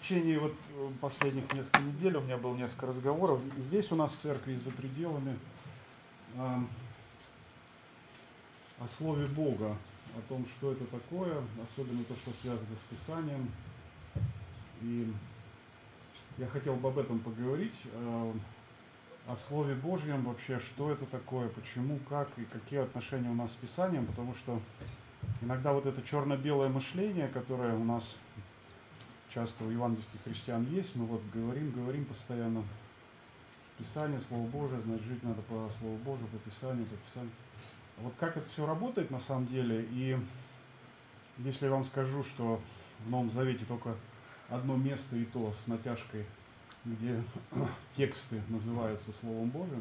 течение последних нескольких недель у меня было несколько разговоров. Здесь у нас в церкви и за пределами о Слове Бога, о том, что это такое, особенно то, что связано с Писанием. И я хотел бы об этом поговорить, о Слове Божьем вообще, что это такое, почему, как и какие отношения у нас с Писанием, потому что иногда вот это черно-белое мышление, которое у нас часто у евангельских христиан есть, но вот говорим постоянно, Писание, Слово Божие, значит, жить надо по Слову Божию, по Писанию, по Писанию. Вот как это все работает на самом деле, и если я вам скажу, что в Новом Завете только одно место и то с натяжкой, где тексты называются Словом Божьим,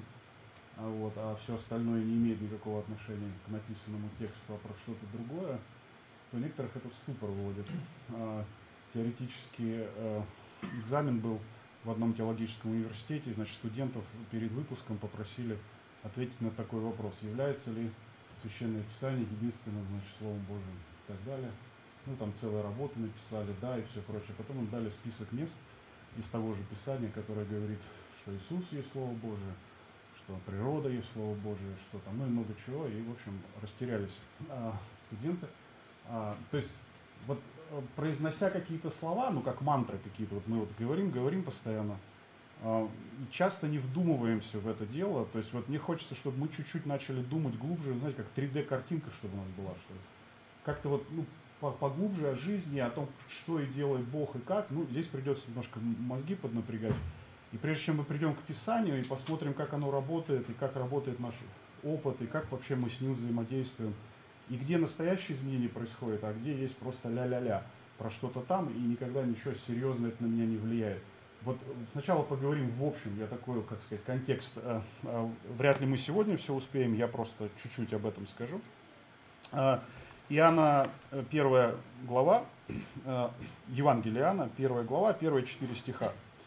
а все остальное не имеет никакого отношения к написанному тексту, а про что-то другое, то некоторых это в ступор вводит. Теоретический экзамен был в одном теологическом университете, значит, студентов перед выпуском попросили ответить на такой вопрос: является ли Священное Писание единственным, значит, Словом Божьим и так далее. Ну, там целые работы написали, да, и все прочее. Потом им дали список мест из того же Писания, которое говорит, что Иисус есть Слово Божие, что природа есть Слово Божие, что там, ну и много чего. И, в общем, растерялись студенты. То есть, вот произнося какие-то слова, ну, как мантры какие-то, вот мы вот говорим постоянно, часто не вдумываемся в это дело. То есть вот мне хочется, чтобы мы чуть-чуть начали думать глубже, знаете, как 3D-картинка, чтобы у нас была, что ли. Как-то вот, ну, поглубже о жизни, о том, что и делает Бог и как. Ну, здесь придется немножко мозги поднапрягать. И прежде чем мы придем к Писанию и посмотрим, как оно работает, и как работает наш опыт, и как вообще мы с ним взаимодействуем, и где настоящее изменение происходит, а где есть просто ля-ля-ля про что-то там, и никогда ничего серьезно это на меня не влияет. Вот сначала поговорим в общем, я такой, как сказать, контекст, вряд ли мы сегодня все успеем, я просто чуть-чуть об этом скажу. Иоанна, 1 глава, Евангелие Иоанна, 1 глава, первые 4 стиха.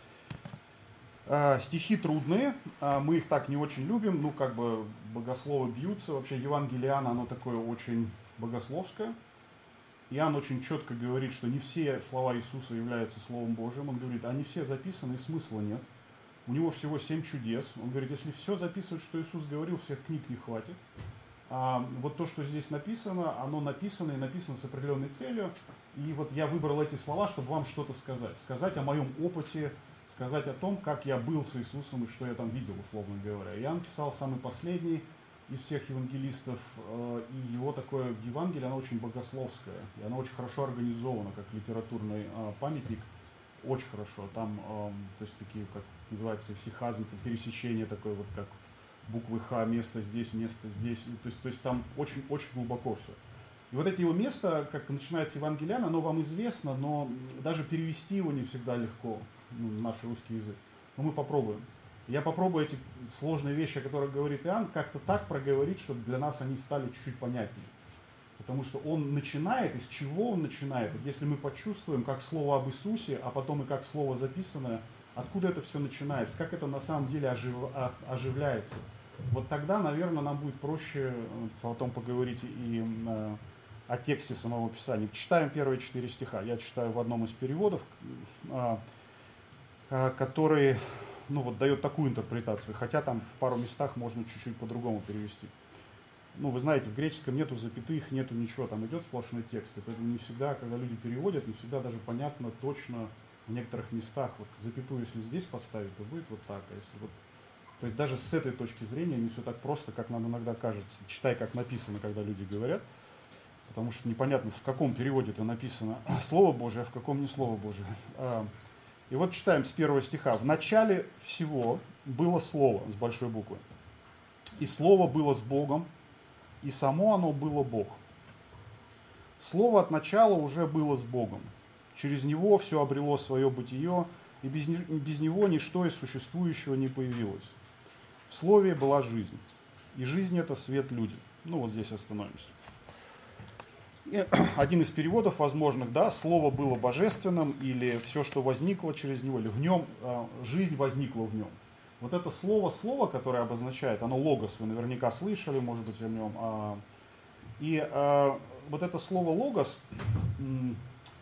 Стихи трудные, мы их так не очень любим, ну, как бы богословы бьются. Вообще Евангелие Иоанна, оно такое очень богословское. Иоанн очень четко говорит, что не все слова Иисуса являются Словом Божьим. Он говорит, они все записаны, и смысла нет. У него всего 7 чудес. Он говорит, если все записывать, что Иисус говорил, всех книг не хватит. Вот то, что здесь написано, оно написано и написано с определенной целью. И вот я выбрал эти слова, чтобы вам что-то сказать. Сказать о моем опыте, сказать о том, как я был с Иисусом и что я там видел, условно говоря. Иоанн писал самый последний из всех евангелистов, и его такое Евангелие, оно очень богословское, и оно очень хорошо организовано, как литературный памятник, очень хорошо. Там, то есть такие, как называется, сихазм, пересечение такое, вот как буквы Х, место здесь, то есть там очень-очень глубоко все. И вот эти его места, как начинается Евангелие, оно вам известно, но даже перевести его не всегда легко, в наш русский язык. Но мы попробуем. Я попробую эти сложные вещи, о которых говорит Иоанн, как-то так проговорить, чтобы для нас они стали чуть-чуть понятнее. Потому что он начинает, из чего он начинает. Вот если мы почувствуем, как слово об Иисусе, а потом и как слово записанное, откуда это все начинается, как это на самом деле оживляется. Вот тогда, наверное, нам будет проще потом поговорить и о тексте самого Писания. Читаем первые 4 стиха. Я читаю в одном из переводов, который, ну, вот, дает такую интерпретацию, хотя там в пару местах можно чуть-чуть по-другому перевести. Ну, вы знаете, в греческом нету запятых, нету ничего, там идет сплошной текст. И поэтому не всегда, когда люди переводят, не всегда даже понятно точно в некоторых местах. Вот запятую, если здесь поставить, то будет вот так, а если вот... То есть даже с этой точки зрения не все так просто, как нам иногда кажется. Читай, как написано, когда люди говорят, потому что непонятно, в каком переводе это написано Слово Божие, а в каком не Слово Божие. И вот читаем с 1 стиха. «В начале всего было Слово» с большой буквы. «И Слово было с Богом, и само оно было Бог. Слово от начала уже было с Богом. Через Него все обрело свое бытие, и без Него ничто из существующего не появилось. В Слове была жизнь, и жизнь – это свет людям». Ну, вот здесь остановимся. И один из переводов возможных, да, слово было божественным, или все, что возникло через него, или в нем, жизнь возникла в нем. Вот это слово, которое обозначает, оно логос, вы наверняка слышали, может быть, о нем. И вот это слово логос,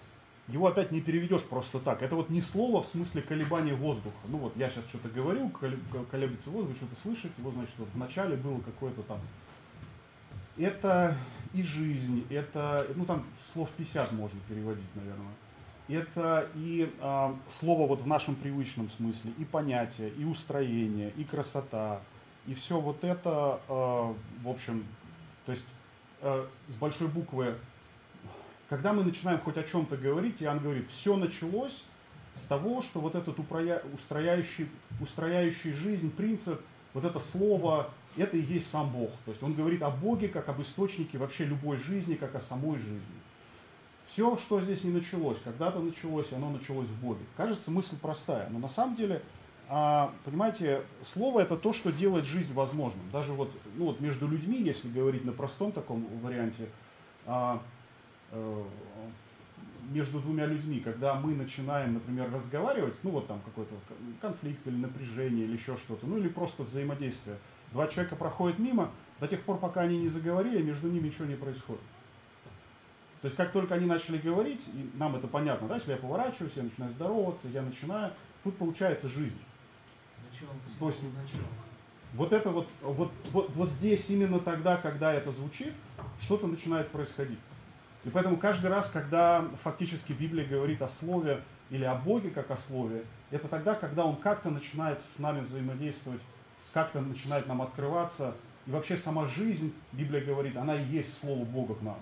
его опять не переведешь просто так. Это вот не слово в смысле колебания воздуха. Ну вот я сейчас что-то говорю, колеблется воздух, вы что-то слышите, вот значит вот вначале было какое-то там. Это и жизнь, это, ну там слов 50 можно переводить, наверное. Это и слово вот в нашем привычном смысле, и понятие, и устроение, и красота, и все вот это, в общем, то есть с большой буквы, когда мы начинаем хоть о чем-то говорить, Иоанн говорит, все началось с того, что вот этот устрояющий жизнь принцип, вот это слово, это и есть сам Бог. То есть он говорит о Боге как об источнике вообще любой жизни, как о самой жизни. Все, что здесь не началось, когда-то началось, оно началось в Боге. Кажется, мысль простая, но на самом деле, понимаете, слово это то, что делает жизнь возможным. Даже вот, ну вот между людьми, если говорить на простом таком варианте, между двумя людьми, когда мы начинаем, например, разговаривать, ну вот там какой-то конфликт или напряжение или еще что-то, ну или просто взаимодействие. Два человека проходят мимо, до тех пор, пока они не заговорили, между ними ничего не происходит. То есть как только они начали говорить, и нам это понятно, да, если я поворачиваюсь, я начинаю здороваться, я начинаю, тут получается жизнь. То есть, вот это вот здесь именно тогда, когда это звучит, что-то начинает происходить. И поэтому каждый раз, когда фактически Библия говорит о Слове или о Боге как о Слове, это тогда, когда Он как-то начинает с нами взаимодействовать, как-то начинает нам открываться. И вообще сама жизнь, Библия говорит, она и есть Слово Бога к нам.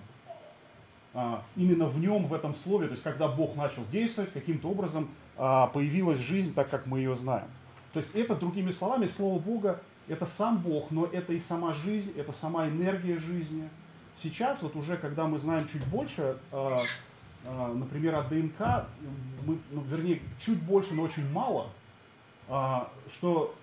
Именно в нем, в этом Слове, то есть когда Бог начал действовать, каким-то образом появилась жизнь так, как мы ее знаем. То есть это, другими словами, Слово Бога, это сам Бог, но это и сама жизнь, это сама энергия жизни. Сейчас, вот уже когда мы знаем чуть больше, например, о ДНК, мы, вернее, чуть больше, но очень мало, что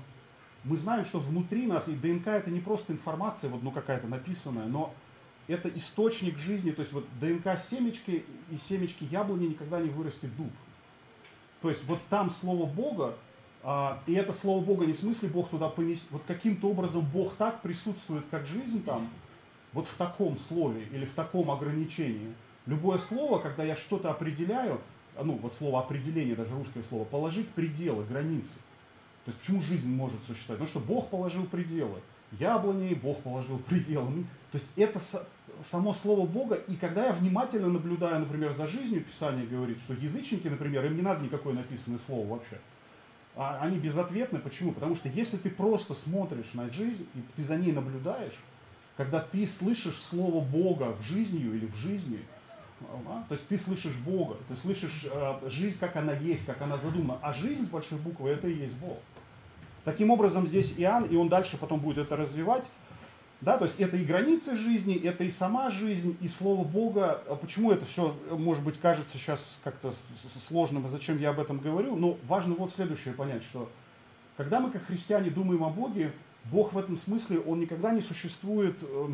мы знаем, что внутри нас, и ДНК это не просто информация, вот, ну, какая-то написанная, но это источник жизни, то есть вот ДНК семечки, и семечки яблони никогда не вырастет дуб. То есть вот там Слово Бога, и это Слово Бога не в смысле Бог туда понесет, вот каким-то образом Бог так присутствует, как жизнь там, вот в таком слове или в таком ограничении. Любое слово, когда я что-то определяю, ну вот слово определение, даже русское слово, положить пределы, границы. То есть почему жизнь может существовать? Потому что Бог положил пределы. Яблони, Бог положил пределы. То есть это само слово Бога, и когда я внимательно наблюдаю, например, за жизнью, Писание говорит, что язычники, например, им не надо никакое написанное слово вообще. Они безответны. Почему? Потому что если ты просто смотришь на жизнь, и ты за ней наблюдаешь, когда ты слышишь слово Бога в жизнью или в жизни, то есть ты слышишь Бога, ты слышишь жизнь, как она есть, как она задумана, а жизнь с большой буквы это и есть Бог. Таким образом здесь Иоанн, и он дальше потом будет это развивать, да, то есть это и границы жизни, это и сама жизнь, и слово Бога. Почему это все, может быть, кажется сейчас как-то сложным, и зачем я об этом говорю, но важно вот следующее понять, что когда мы как христиане думаем о Боге, Бог в этом смысле, Он никогда не существует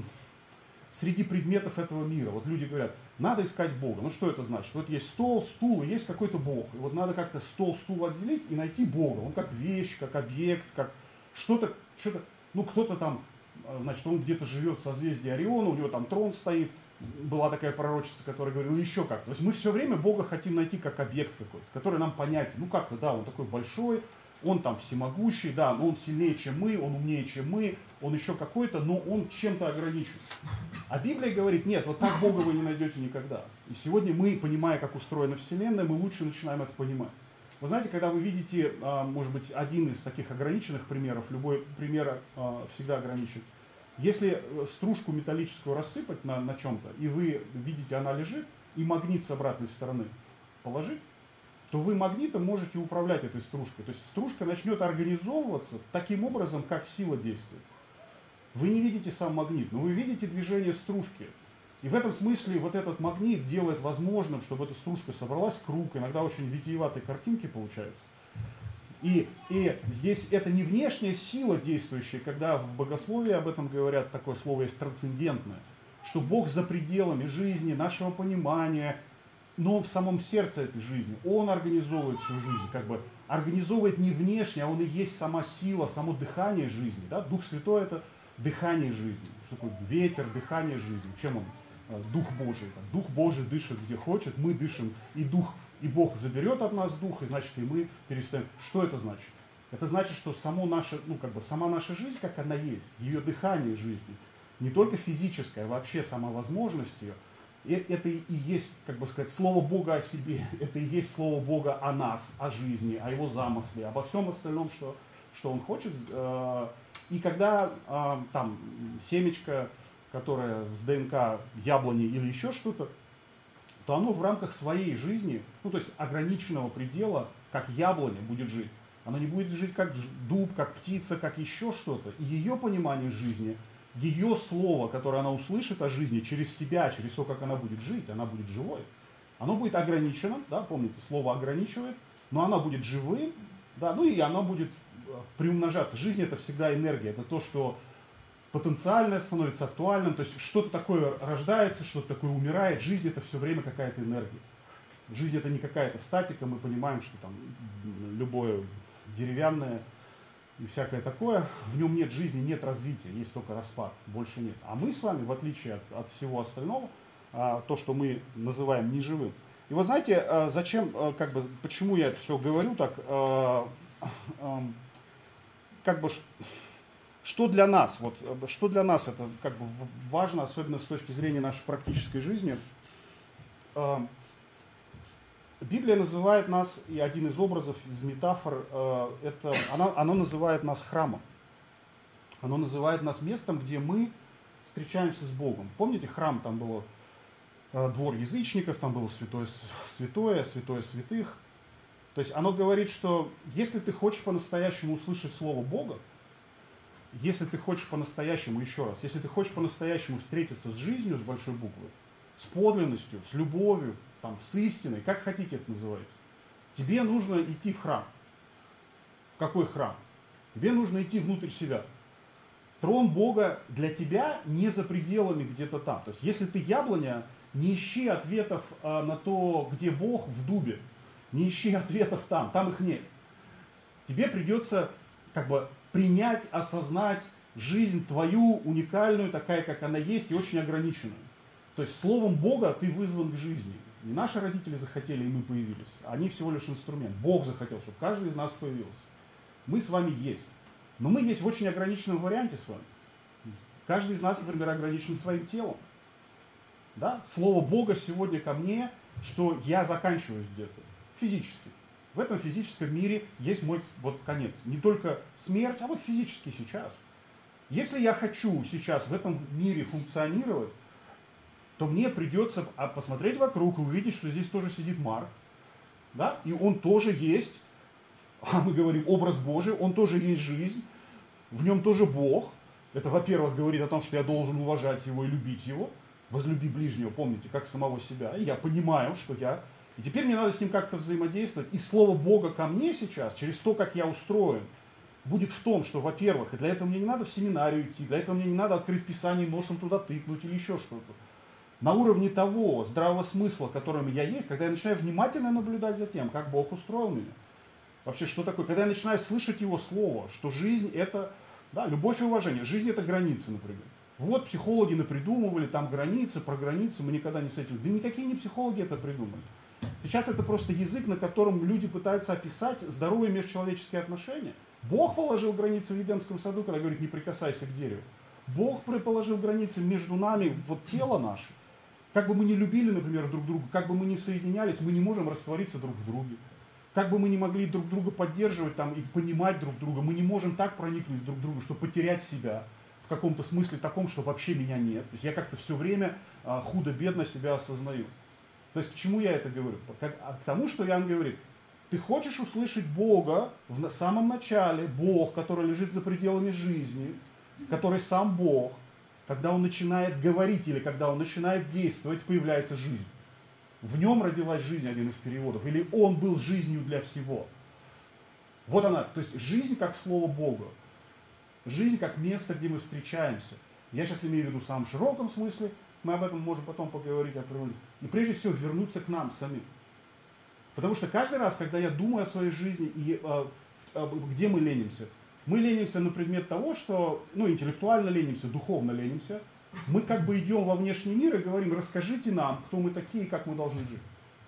среди предметов этого мира. Вот люди говорят, надо искать Бога. Ну что это значит? Вот есть стол, стул, и есть какой-то Бог. И вот надо как-то стол, стул отделить и найти Бога. Он как вещь, как объект, как что-то, ну кто-то там, значит, он где-то живет в созвездии Ориона, у него там трон стоит. Была такая пророчица, которая говорила еще как. То есть мы все время Бога хотим найти как объект какой-то, который нам понятен. Ну как-то, да, он такой большой, он там всемогущий, да, но он сильнее, чем мы, он умнее, чем мы, он еще какой-то, но он чем-то ограничен. А Библия говорит, нет, вот так Бога вы не найдете никогда. И сегодня мы, понимая, как устроена Вселенная, мы лучше начинаем это понимать. Вы знаете, когда вы видите, может быть, один из таких ограниченных примеров, любой пример всегда ограничен. Если стружку металлическую рассыпать на чем-то, и вы видите, она лежит, и магнит с обратной стороны положить, то вы магнитом можете управлять этой стружкой. То есть стружка начнет организовываться таким образом, как сила действует. Вы не видите сам магнит, но вы видите движение стружки. И в этом смысле вот этот магнит делает возможным, чтобы эта стружка собралась в круг. Иногда очень витиеватые картинки получаются. И здесь это не внешняя сила действующая, когда в богословии об этом говорят, такое слово есть трансцендентное, что Бог за пределами жизни, нашего понимания, но в самом сердце этой жизни. Он организовывает всю жизнь, как бы организовывает не внешне, а он и есть сама сила, само дыхание жизни. Да? Дух Святой это дыхание жизни. Что такое ветер, дыхание жизни? Чем он? Дух Божий. Дух Божий дышит где хочет, мы дышим, и Бог заберет от нас дух, и значит, и мы перестаем. Что это значит? Это значит, что сама наша жизнь, как она есть, ее дыхание жизни, не только физическое, а вообще сама возможность ее, это и есть, как бы сказать, слово Бога о себе, это и есть слово Бога о нас, о жизни, о его замысле, обо всем остальном, что он хочет. И когда там семечко, которое с ДНК яблони или еще что-то, то оно в рамках своей жизни, ну то есть ограниченного предела, как яблоня будет жить. Оно не будет жить как дуб, как птица, как еще что-то. И ее понимание жизни, ее слово, которое она услышит о жизни через себя, через то, как она будет жить, она будет живой. Оно будет ограничено, да, помните, слово ограничивает, но она будет живым, да, ну и она будет приумножаться. Жизнь это всегда энергия, это то, что потенциальное становится актуальным, то есть что-то такое рождается, что-то такое умирает. Жизнь это все время какая-то энергия. Жизнь это не какая-то статика, мы понимаем, что там любое деревянное и всякое такое, в нем нет жизни, нет развития, есть только распад, больше нет. А мы с вами, в отличие от всего остального, то, что мы называем неживым. И вот знаете, зачем, почему я это все говорю так, что для нас, что для нас это важно, особенно с точки зрения нашей практической жизни. Библия называет нас, и один из образов, из метафор, оно называет нас храмом. Оно называет нас местом, где мы встречаемся с Богом. Помните, храм, там был двор язычников, там было святое святых. То есть оно говорит, что если ты хочешь по-настоящему услышать Слово Бога, если ты хочешь по-настоящему, еще раз, если ты хочешь по-настоящему встретиться с жизнью с большой буквы, с подлинностью, с любовью, там, с истиной, как хотите это называйте, тебе нужно идти в храм. В какой храм? Тебе нужно идти внутрь себя. Трон Бога для тебя не за пределами где-то там. То есть если ты яблоня, не ищи ответов на то, где Бог в дубе. Не ищи ответов там их нет. Тебе придется принять, осознать жизнь твою уникальную, такая, как она есть, и очень ограниченную. То есть словом Бога ты вызван к жизни. Не наши родители захотели, и мы появились. Они всего лишь инструмент. Бог захотел, чтобы каждый из нас появился. Мы с вами есть. Но мы есть в очень ограниченном варианте с вами. Каждый из нас, например, ограничен своим телом. Да? Слово Бога сегодня ко мне, что я заканчиваюсь где-то. Физически. В этом физическом мире есть мой конец. Не только смерть, а физически сейчас. Если я хочу сейчас в этом мире функционировать, то мне придется посмотреть вокруг и увидеть, что здесь тоже сидит Марк. Да? И он тоже есть, мы говорим, образ Божий, он тоже есть жизнь, в нем тоже Бог. Это, во-первых, говорит о том, что я должен уважать его и любить его. Возлюби ближнего, помните, как самого себя. И я понимаю, что я... И теперь мне надо с ним как-то взаимодействовать. И слово Бога ко мне сейчас, через то, как я устроен, будет в том, что, во-первых, и для этого мне не надо в семинарию идти, для этого мне не надо открыть Писание, носом туда тыкнуть или еще что-то. На уровне того здравого смысла, которым я есть, когда я начинаю внимательно наблюдать за тем, как Бог устроил меня. Вообще, что такое? Когда я начинаю слышать Его Слово, что жизнь это, да, любовь и уважение. Жизнь это границы, например. Вот психологи напридумывали там границы, про границы, мы никогда не с этим. Да никакие не психологи это придумали. Сейчас это просто язык, на котором люди пытаются описать здоровые межчеловеческие отношения. Бог положил границы в Едемском саду, когда говорит, не прикасайся к дереву. Бог положил границы между нами, тело наше. Как бы мы ни любили, например, друг друга, как бы мы ни соединялись, мы не можем раствориться друг в друге. Как бы мы ни могли друг друга поддерживать и понимать друг друга, мы не можем так проникнуть друг в друга, чтобы потерять себя в каком-то смысле таком, что вообще меня нет. То есть я как-то все время худо-бедно себя осознаю. То есть к чему я это говорю? К тому, что Иоанн говорит, ты хочешь услышать Бога в самом начале, Бог, который лежит за пределами жизни, который сам Бог, когда он начинает говорить или когда он начинает действовать, появляется жизнь. В нем родилась жизнь, один из переводов, или он был жизнью для всего. Вот она, то есть жизнь как слово Бога, жизнь как место, где мы встречаемся. Я сейчас имею в виду в самом широком смысле, мы об этом можем потом поговорить. И прежде всего вернуться к нам самим. Потому что каждый раз, когда я думаю о своей жизни, и где мы ленимся на предмет того, что, интеллектуально ленимся, духовно ленимся, Мы как бы идем во внешний мир и говорим, расскажите нам, кто мы такие и как мы должны жить.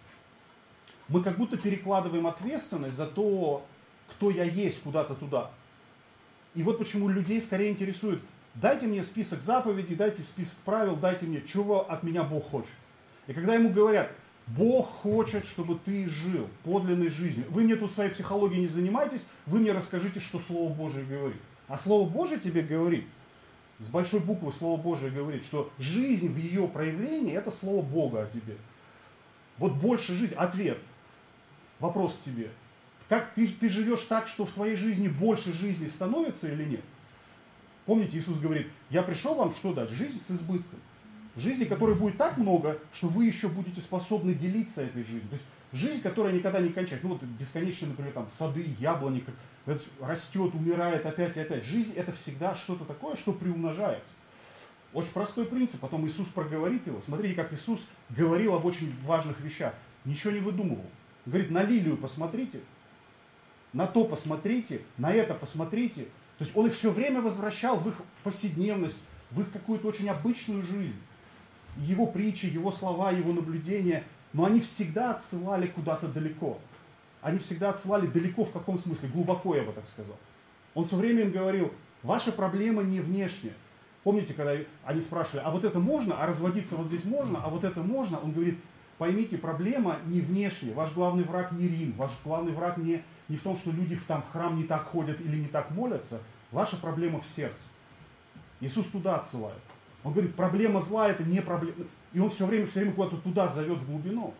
Мы как будто перекладываем ответственность за то, кто я есть, куда-то туда. И вот почему людей скорее интересует, дайте мне список заповедей, дайте список правил, дайте мне, чего от меня Бог хочет. И когда ему говорят, Бог хочет, чтобы ты жил подлинной жизнью. Вы мне тут своей психологией не занимаетесь, вы мне расскажите, что Слово Божие говорит. А Слово Божие тебе говорит, с большой буквы Слово Божие говорит, что жизнь в ее проявлении – это Слово Бога о тебе. Вот больше жизнь, ответ, вопрос к тебе. Как ты живешь так, что в твоей жизни больше жизни становится или нет? Помните, Иисус говорит, я пришел вам что дать? Жизнь с избытком. Жизни, которой будет так много, что вы еще будете способны делиться этой жизнью. То есть жизнь, которая никогда не кончается. Ну вот бесконечно, например, там сады, яблони, как растет, умирает опять и опять. Жизнь это всегда что-то такое, что приумножается. Очень простой принцип. Потом Иисус проговорит его. Смотрите, как Иисус говорил об очень важных вещах. Ничего не выдумывал. Он говорит, на лилию посмотрите, на то посмотрите, на это посмотрите. То есть он их все время возвращал в их повседневность, в их какую-то очень обычную жизнь. Его притчи, его слова, его наблюдения, но они всегда отсылали куда-то далеко. Они всегда отсылали далеко в каком смысле? Глубоко, я бы так сказал. Он все время им говорил, ваша проблема не внешняя. Помните, когда они спрашивали, а вот это можно, а разводиться вот здесь можно, а вот это можно? Он говорит, поймите, проблема не внешняя. Ваш главный враг не Рим, ваш главный враг не в том, что люди там в храм не так ходят или не так молятся. Ваша проблема в сердце. Иисус туда отсылает. Он говорит, проблема зла это не проблема. И он все время куда-то туда зовет в глубину.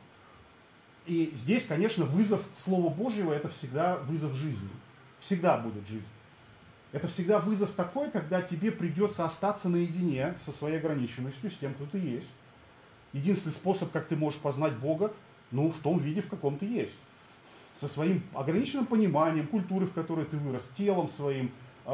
И здесь, конечно, вызов Слова Божьего это всегда вызов жизни. Всегда будет жизнь. Это всегда вызов такой, когда тебе придется остаться наедине со своей ограниченностью, с тем, кто ты есть. Единственный способ, как ты можешь познать Бога, ну, в том виде, в каком ты есть. Со своим ограниченным пониманием культуры, в которой ты вырос, телом своим,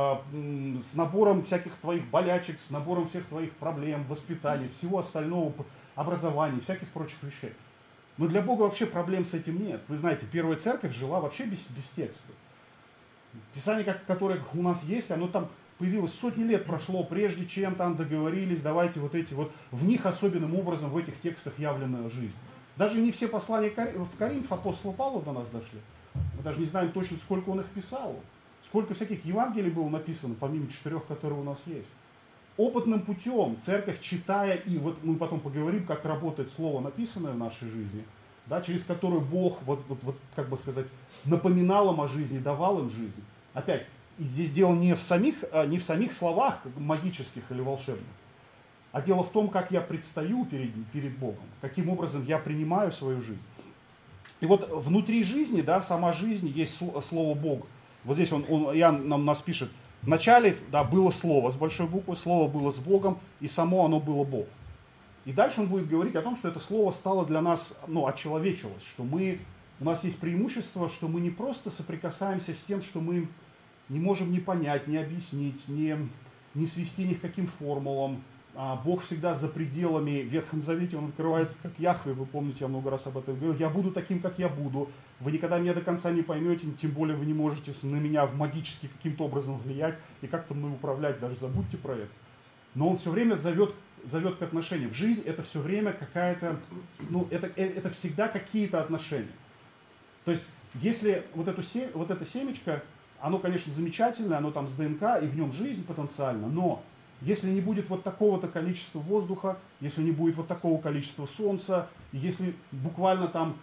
с набором всяких твоих болячек, с набором всех твоих проблем, воспитания, всего остального, образования, всяких прочих вещей. Но для Бога вообще проблем с этим нет. Вы знаете, первая церковь жила вообще без текста. Писание, которое у нас есть, оно там появилось сотни лет прошло, прежде чем там договорились, давайте вот эти вот, в них особенным образом в этих текстах явлена жизнь. Даже не все послания в Коринф апостола Павла до нас дошли. Мы даже не знаем точно, сколько он их писал. Сколько всяких Евангелий было написано, помимо 4, которые у нас есть. Опытным путем церковь, читая, и вот мы потом поговорим, как работает слово, написанное в нашей жизни, да, через которое Бог, вот, как бы сказать, напоминал им о жизни, давал им жизнь. Опять, и здесь дело не в самих словах магических или волшебных, а дело в том, как я предстаю перед Богом, каким образом я принимаю свою жизнь. И вот внутри жизни, да, сама жизнь есть слово Бога. Вот здесь Иоанн нас пишет, вначале да, было слово с большой буквы, слово было с Богом, и само оно было Бог. И дальше он будет говорить о том, что это слово стало для нас, отчеловечилось, что у нас есть преимущество, что мы не просто соприкасаемся с тем, что мы не можем ни понять, ни объяснить, ни свести ни к каким формулам. Бог всегда за пределами. В Ветхом Завете он открывается как Яхве, вы помните, я много раз об этом говорил. Я буду таким, как я буду. Вы никогда меня до конца не поймете, тем более вы не можете на меня магически каким-то образом влиять и как-то мной управлять, даже забудьте про это. Но он все время зовет к отношениям. Жизнь это все время какая-то, это всегда какие-то отношения. То есть, если вот это семечко, оно, конечно, замечательное, оно там с ДНК, и в нем жизнь потенциально, но если не будет вот такого-то количества воздуха, если не будет вот такого количества солнца, если буквально там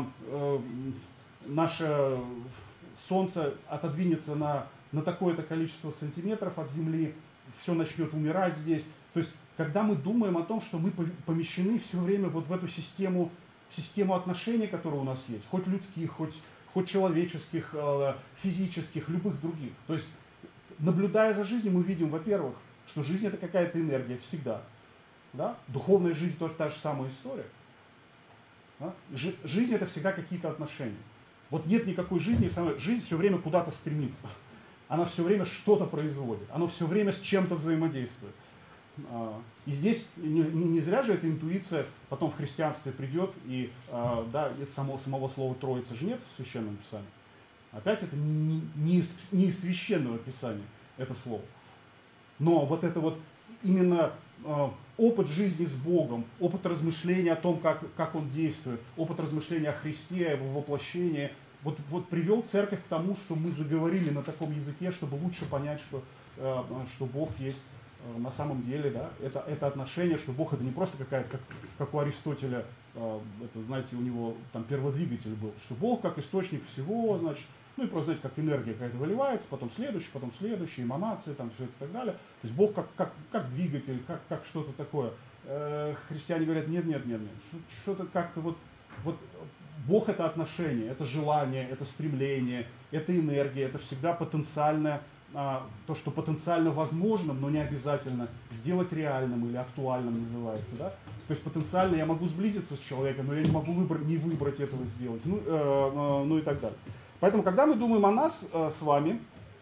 наше солнце отодвинется на такое-то количество сантиметров от Земли, все начнет умирать здесь. То есть, когда мы думаем о том, что мы помещены все время вот в эту систему отношений, которые у нас есть, хоть людских, хоть человеческих, физических, любых других. То есть, наблюдая за жизнью, мы видим, во-первых, что жизнь это какая-то энергия всегда. Да? Духовная жизнь тоже та же самая история. Да? Жизнь это всегда какие-то отношения. Вот нет никакой жизни, жизнь все время куда-то стремится. Она все время что-то производит. Она все время с чем-то взаимодействует. И здесь не зря же эта интуиция потом в христианстве придет, и это самого слова Троицы же нет в Священном Писании. Опять это не из Священного Писания, это слово. Но вот это вот именно опыт жизни с Богом, опыт размышления о том, как Он действует, опыт размышления о Христе, о Его воплощении, вот привел церковь к тому, что мы заговорили на таком языке, чтобы лучше понять, что Бог есть на самом деле, да, это отношение, что Бог это не просто какая-то, как у Аристотеля, это, знаете, у него там перводвигатель был, что Бог как источник всего, значит, ну и просто, знаете, как энергия какая-то выливается, потом следующий, эманации, там все это и так далее. То есть Бог как двигатель, как что-то такое. Христиане говорят, нет, что-то как-то вот Бог это отношение, это желание, это стремление, это энергия, это всегда потенциальное, то, что потенциально возможным, но не обязательно сделать реальным или актуальным называется, да? То есть потенциально я могу сблизиться с человеком, но я не могу не выбрать этого сделать, ну и так далее. Поэтому, когда мы думаем о нас с вами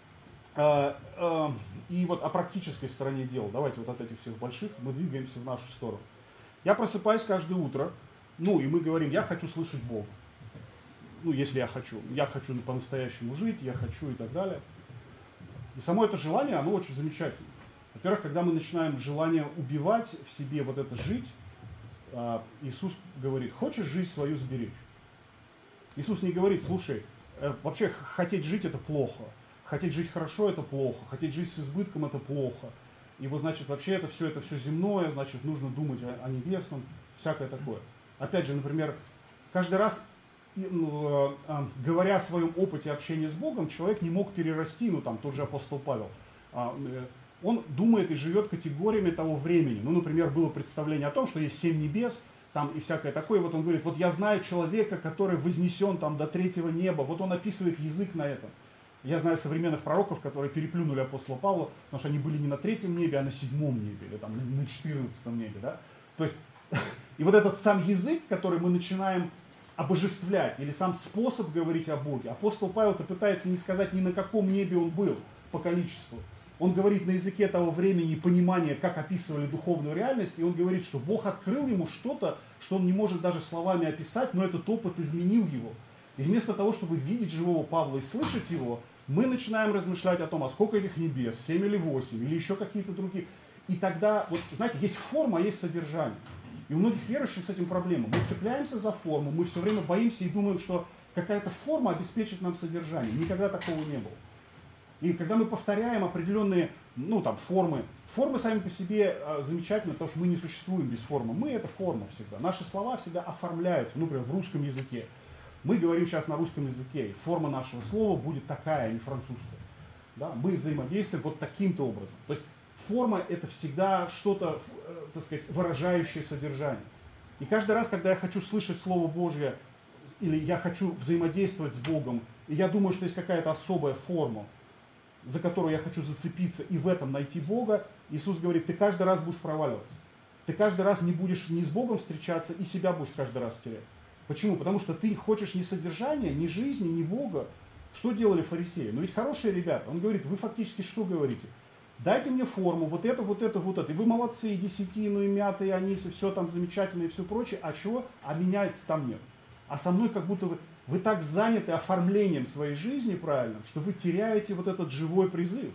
и вот о практической стороне дел, давайте вот от этих всех больших, мы двигаемся в нашу сторону. Я просыпаюсь каждое утро, ну и мы говорим, я хочу слышать Бога. Ну, если я хочу по-настоящему жить, я хочу и так далее. И само это желание, оно очень замечательно. Во-первых, когда мы начинаем желание убивать в себе вот это жить, Иисус говорит, хочешь жизнь свою сберечь? Иисус не говорит, слушай, вообще хотеть жить это плохо, хотеть жить хорошо это плохо, хотеть жить с избытком это плохо. И вот, значит, вообще это все земное, значит, нужно думать о небесном, всякое такое. Опять же, например, каждый раз, говоря о своем опыте общения с Богом, человек не мог перерасти, ну там тот же апостол Павел, он думает и живет категориями того времени. Ну, например, было представление о том, что есть 7 небес, там и всякое такое. Вот он говорит, вот я знаю человека, который вознесен там до 3-го неба. Вот он описывает язык на этом. Я знаю современных пророков, которые переплюнули апостола Павла, потому что они были не на 3-м небе, а на 7-м небе, или там на 14-м небе, да. То есть, и вот этот сам язык, который мы начинаем обожествлять, или сам способ говорить о Боге, апостол Павел-то пытается не сказать ни на каком небе он был по количеству. Он говорит на языке того времени и понимания, как описывали духовную реальность, и он говорит, что Бог открыл ему что-то, что он не может даже словами описать, но этот опыт изменил его. И вместо того, чтобы видеть живого Павла и слышать его, мы начинаем размышлять о том, а сколько этих небес, 7 или 8, или еще какие-то другие. И тогда, вот, знаете, есть форма, а есть содержание. И у многих верующих с этим проблема. Мы цепляемся за форму, мы все время боимся и думаем, что какая-то форма обеспечит нам содержание. Никогда такого не было. И когда мы повторяем определенные, ну, там, формы сами по себе замечательны, потому что мы не существуем без формы. Мы — это форма всегда. Наши слова всегда оформляются, ну, например, в русском языке. Мы говорим сейчас на русском языке, и форма нашего слова будет такая, а не французская. Да? Мы взаимодействуем вот таким-то образом. То есть форма — это всегда что-то, так сказать, выражающее содержание. И каждый раз, когда я хочу слышать Слово Божье, или я хочу взаимодействовать с Богом, и я думаю, что есть какая-то особая форма, за которую я хочу зацепиться и в этом найти Бога, Иисус говорит, ты каждый раз будешь проваливаться. Ты каждый раз не будешь ни с Богом встречаться, и себя будешь каждый раз терять. Почему? Потому что ты хочешь ни содержания, ни жизни, ни Бога. Что делали фарисеи? Ну ведь хорошие ребята. Он говорит, вы фактически что говорите? Дайте мне форму, вот это, вот это, вот это. И вы молодцы, и десятину, и мяты, и анис, и все там замечательно, и все прочее. А чего? А меняется там нет. А со мной как будто вы так заняты оформлением своей жизни правильно, что вы теряете вот этот живой призыв.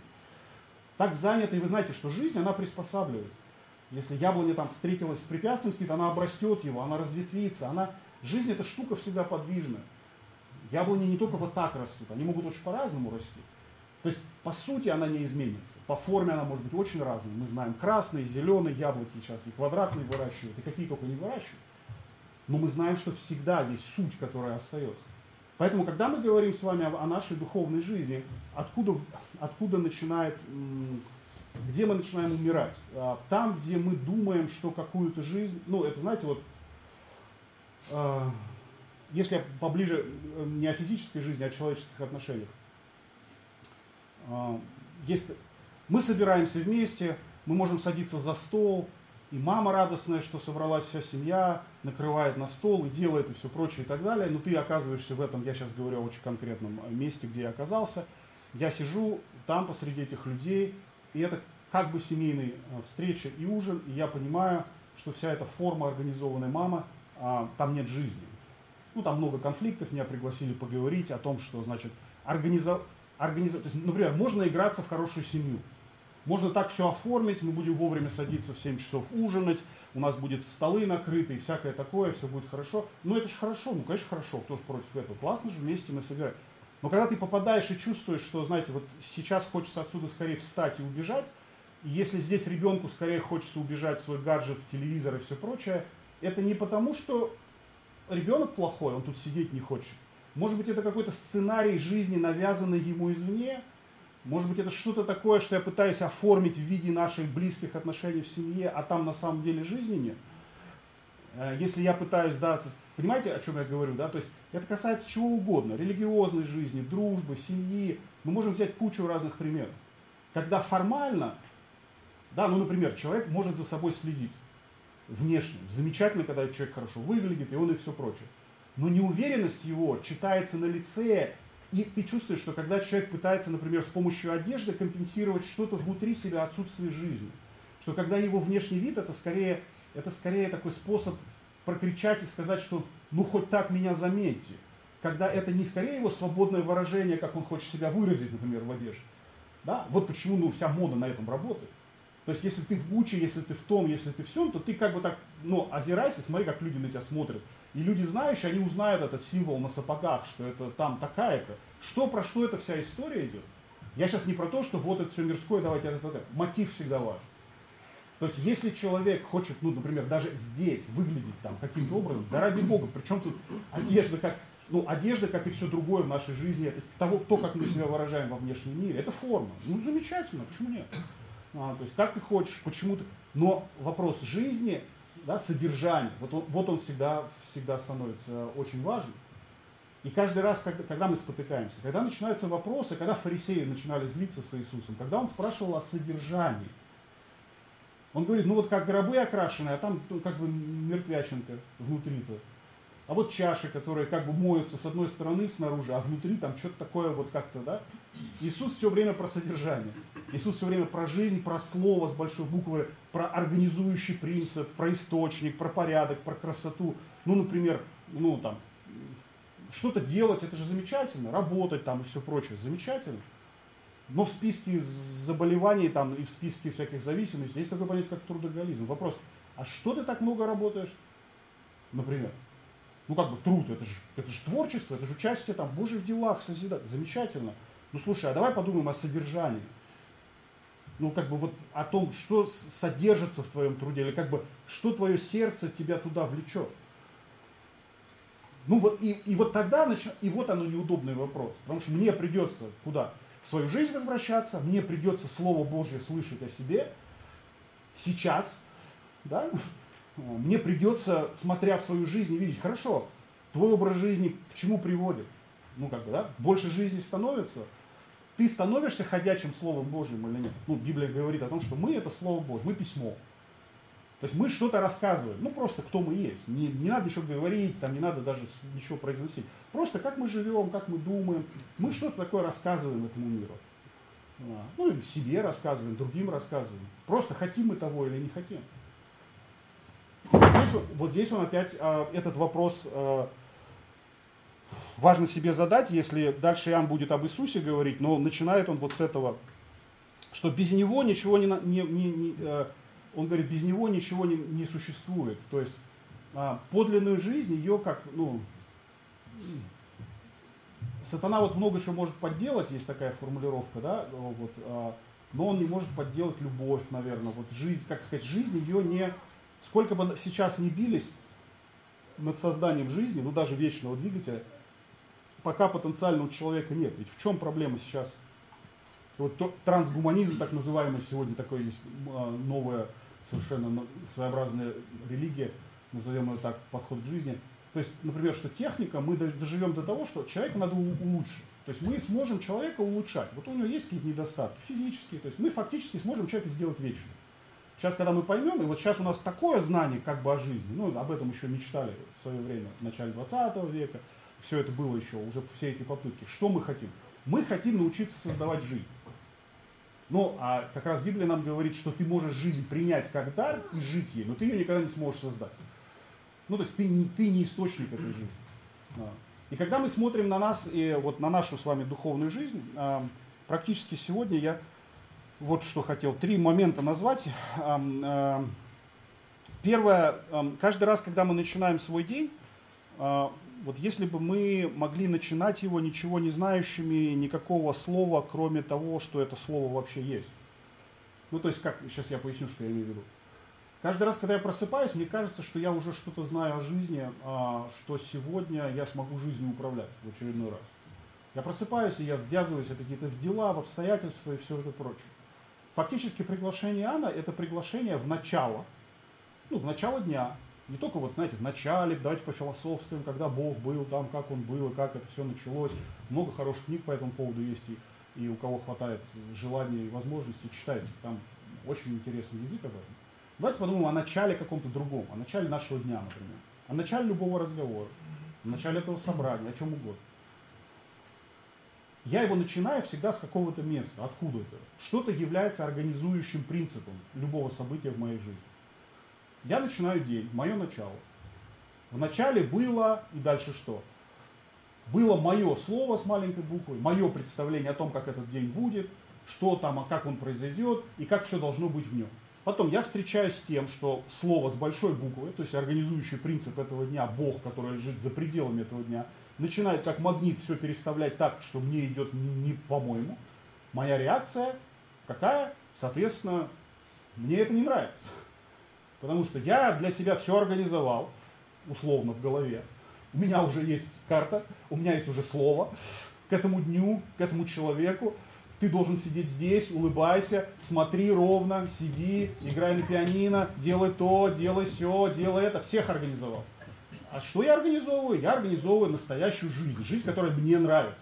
Так заняты, и вы знаете, что жизнь, она приспосабливается. Если яблоня там встретилась с препятствием, она обрастет его, она разветвится. Жизнь — это штука всегда подвижная. Яблони не только вот так растут, они могут очень по-разному расти. То есть, по сути, она не изменится. По форме она может быть очень разной. Мы знаем красные, зеленые яблоки сейчас, и квадратные выращивают, и какие только не выращивают. Но мы знаем, что всегда есть суть, которая остается. Поэтому, когда мы говорим с вами о нашей духовной жизни, откуда начинает, где мы начинаем умирать? Там, где мы думаем, что какую-то жизнь, ну, это, знаете, вот, если поближе не о физической жизни, а о человеческих отношениях. Мы собираемся вместе, мы можем садиться за стол, и мама радостная, что собралась вся семья, накрывает на стол и делает и все прочее и так далее. Но ты оказываешься в этом, я сейчас говорю о очень конкретном месте, где я оказался. Я сижу там посреди этих людей, и это как бы семейная встреча и ужин, и я понимаю, что вся эта форма организованной мамы, там нет жизни. Ну, там много конфликтов, меня пригласили поговорить о том, что, значит, то есть, например, можно играться в хорошую семью. Можно так все оформить, мы будем вовремя садиться в 7 часов ужинать, у нас будет столы накрыты и всякое такое, все будет хорошо. Ну это же хорошо, ну конечно хорошо, кто же против этого. Классно же, вместе мы собираем. Но когда ты попадаешь и чувствуешь, что, знаете, вот сейчас хочется отсюда скорее встать и убежать, и если здесь ребенку скорее хочется убежать в свой гаджет, в телевизор и все прочее, это не потому, что ребенок плохой, он тут сидеть не хочет. Может быть, это какой-то сценарий жизни, навязанный ему извне. Может быть, это что-то такое, что я пытаюсь оформить в виде наших близких отношений в семье, а там на самом деле жизни нет. Если я пытаюсь, да, понимаете, о чем я говорю, да, то есть это касается чего угодно, религиозной жизни, дружбы, семьи. Мы можем взять кучу разных примеров. Когда формально, да, ну, например, человек может за собой следить внешне. Замечательно, когда человек хорошо выглядит, и он и все прочее. Но неуверенность его читается на лице, и ты чувствуешь, что когда человек пытается, например, с помощью одежды компенсировать что-то внутри себя, отсутствие жизни, что когда его внешний вид, это скорее такой способ прокричать и сказать, что ну хоть так меня заметьте. Когда это не скорее его свободное выражение, как он хочет себя выразить, например, в одежде. Да? Вот почему ну, вся мода на этом работает. То есть, если ты в Гуччи, если ты в том, если ты в всем, то ты как бы так, ну, озирайся, смотри, как люди на тебя смотрят. И люди знающие, они узнают этот символ на сапогах, что это там такая-то. Про что эта вся история идет? Я сейчас не про то, что вот это все мирское, давайте это. Мотив всегда важен. То есть, если человек хочет, ну, например, даже здесь выглядеть там каким-то образом, да ради бога, причем тут одежда, как и все другое в нашей жизни, это то, как мы себя выражаем во внешнем мире, это форма. Ну, замечательно, почему нет? То есть, как ты хочешь, почему ты... Но вопрос жизни, да, содержания, вот он всегда становится очень важным. И каждый раз, когда мы спотыкаемся, когда начинаются вопросы, когда фарисеи начинали злиться с Иисусом, когда он спрашивал о содержании, он говорит, ну вот как гробы окрашенные, а там ну, как бы мертвяченка внутри-то. А вот чаши, которые как бы моются с одной стороны снаружи, а внутри там что-то такое вот как-то, да? Иисус все время про содержание. Иисус все время про жизнь, про слово с большой буквы, про организующий принцип, про источник, про порядок, про красоту. Ну, например, ну там, что-то делать, это же замечательно, работать там и все прочее, замечательно. Но в списке заболеваний там, и в списке всяких зависимостей есть такое понятие, как трудоголизм. Вопрос, а что ты так много работаешь, например? Ну как бы труд, это же творчество, это же участие там, в Божьих делах, созидать. Замечательно. Ну слушай, а давай подумаем о содержании. Ну как бы вот о том, что содержится в твоем труде, или как бы что твое сердце тебя туда влечет. Ну вот и вот тогда, и вот оно неудобный вопрос. Потому что мне придется куда? В свою жизнь возвращаться, мне придется Слово Божье слышать о себе сейчас, да? Мне придется, смотря в свою жизнь, видеть, хорошо, твой образ жизни к чему приводит? Ну, как бы, да, больше жизни становится. Ты становишься ходячим Словом Божьим или нет? Ну, Библия говорит о том, что мы это Слово Божье, мы письмо. То есть мы что-то рассказываем, ну просто кто мы есть. Не надо ничего говорить, там, не надо даже ничего произносить. Просто как мы живем, как мы думаем. Мы что-то такое рассказываем этому миру. Ну, и себе рассказываем, другим рассказываем. Просто хотим мы того или не хотим. Вот здесь он опять, этот вопрос важно себе задать, если дальше Иоанн будет об Иисусе говорить, но начинает он вот с этого, что без него ничего он говорит, без него ничего не существует. То есть подлинную жизнь, ее как, ну, сатана вот много чего может подделать, есть такая формулировка, да, вот, но он не может подделать любовь, наверное. Вот жизнь, как сказать, жизнь ее не... Сколько бы сейчас ни бились над созданием жизни, ну даже вечного двигателя, пока потенциально у человека нет. Ведь в чем проблема сейчас? Вот трансгуманизм, так называемый сегодня, такой есть новая, совершенно своеобразная религия, назовем ее так, подход к жизни. То есть, например, что техника, мы доживем до того, что человека надо улучшить. То есть мы сможем человека улучшать. Вот у него есть какие-то недостатки физические, то есть мы фактически сможем человека сделать вечным. Сейчас, когда мы поймем, и вот сейчас у нас такое знание как бы о жизни, ну, об этом еще мечтали в свое время, в начале 20 века, все это было еще, уже все эти попытки. Что мы хотим? Мы хотим научиться создавать жизнь. Ну, а как раз Библия нам говорит, что ты можешь жизнь принять как дар и жить ей, но ты ее никогда не сможешь создать. Ну, то есть ты не источник этой жизни. И когда мы смотрим на нас, и вот на нашу с вами духовную жизнь, практически сегодня я вот что хотел. 3 момента назвать. Первое, каждый раз, когда мы начинаем свой день, вот если бы мы могли начинать его ничего не знающими, никакого слова, кроме того, что это слово вообще есть. Ну, то есть, как, сейчас я поясню, что я имею в виду. Каждый раз, когда я просыпаюсь, мне кажется, что я уже что-то знаю о жизни, что сегодня я смогу жизнью управлять в очередной раз. Я просыпаюсь, и я ввязываюсь в какие-то дела, в обстоятельства и все это прочее. Фактически приглашение Иоанна – это приглашение в начало, в начало дня. Не только, вот, знаете, в начале, давайте пофилософствуем, когда Бог был там, как Он был, и как это все началось. Много хороших книг по этому поводу есть, и у кого хватает желания и возможности, читайте. Там очень интересный язык об этом. Давайте подумаем о начале каком-то другом, о начале нашего дня, например. О начале любого разговора, о начале этого собрания, о чем угодно. Я его начинаю всегда с какого-то места, откуда-то. Что-то является организующим принципом любого события в моей жизни. Я начинаю день, мое начало. В начале было, и дальше что? Было мое слово с маленькой буквы, мое представление о том, как этот день будет, что там, а как он произойдет, и как все должно быть в нем. Потом я встречаюсь с тем, что слово с большой буквы, то есть организующий принцип этого дня, Бог, который лежит за пределами этого дня, начинает как магнит все переставлять так, что мне идет не по-моему. Моя реакция какая? Соответственно, мне это не нравится. Потому что я для себя все организовал, условно, в голове. У меня уже есть карта, у меня есть уже слово к этому дню, к этому человеку. Ты должен сидеть здесь, улыбайся, смотри ровно, сиди, играй на пианино, делай то, делай сё, делай это. Всех организовал. А что я организовываю? Я организовываю настоящую жизнь, жизнь, которая мне нравится.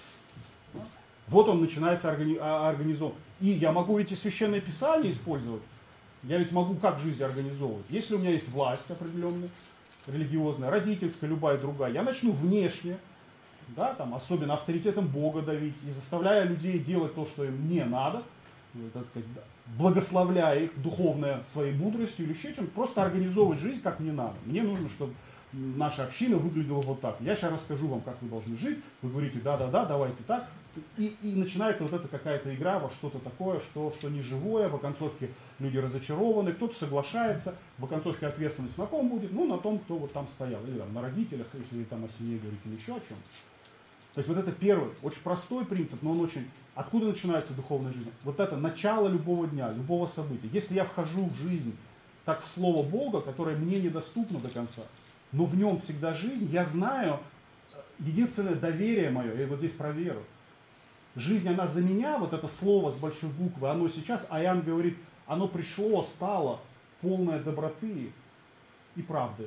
Вот он начинается организовывать. И я могу эти священные писания использовать. Я ведь могу как жизнь организовывать. Если у меня есть власть определенная, религиозная, родительская, любая другая, я начну внешне, да, там, особенно авторитетом Бога давить, и заставляя людей делать то, что им не надо, так сказать, благословляя их духовно своей мудростью или еще чем-то, просто организовывать жизнь как мне надо. Мне нужно, чтобы наша община выглядела вот так. Я сейчас расскажу вам, как вы должны жить. Вы говорите, да, давайте так. И начинается вот эта какая-то игра во что-то такое, что не живое. В оконцовке люди разочарованы, кто-то соглашается. В оконцовке ответственность на ком будет? Ну, на том, кто вот там стоял. Или там, на родителях, если там о семье говорить, или еще о чем. То есть вот это первый, очень простой принцип, но он очень... Откуда начинается духовная жизнь? Вот это начало любого дня, любого события. Если я вхожу в жизнь как в Слово Бога, которое мне недоступно до конца, но в нем всегда жизнь, я знаю, единственное доверие мое, я вот здесь про веру. Жизнь, она за меня, вот это слово с большой буквы, оно сейчас, а Иоанн говорит, оно пришло, стало полное доброты и правды.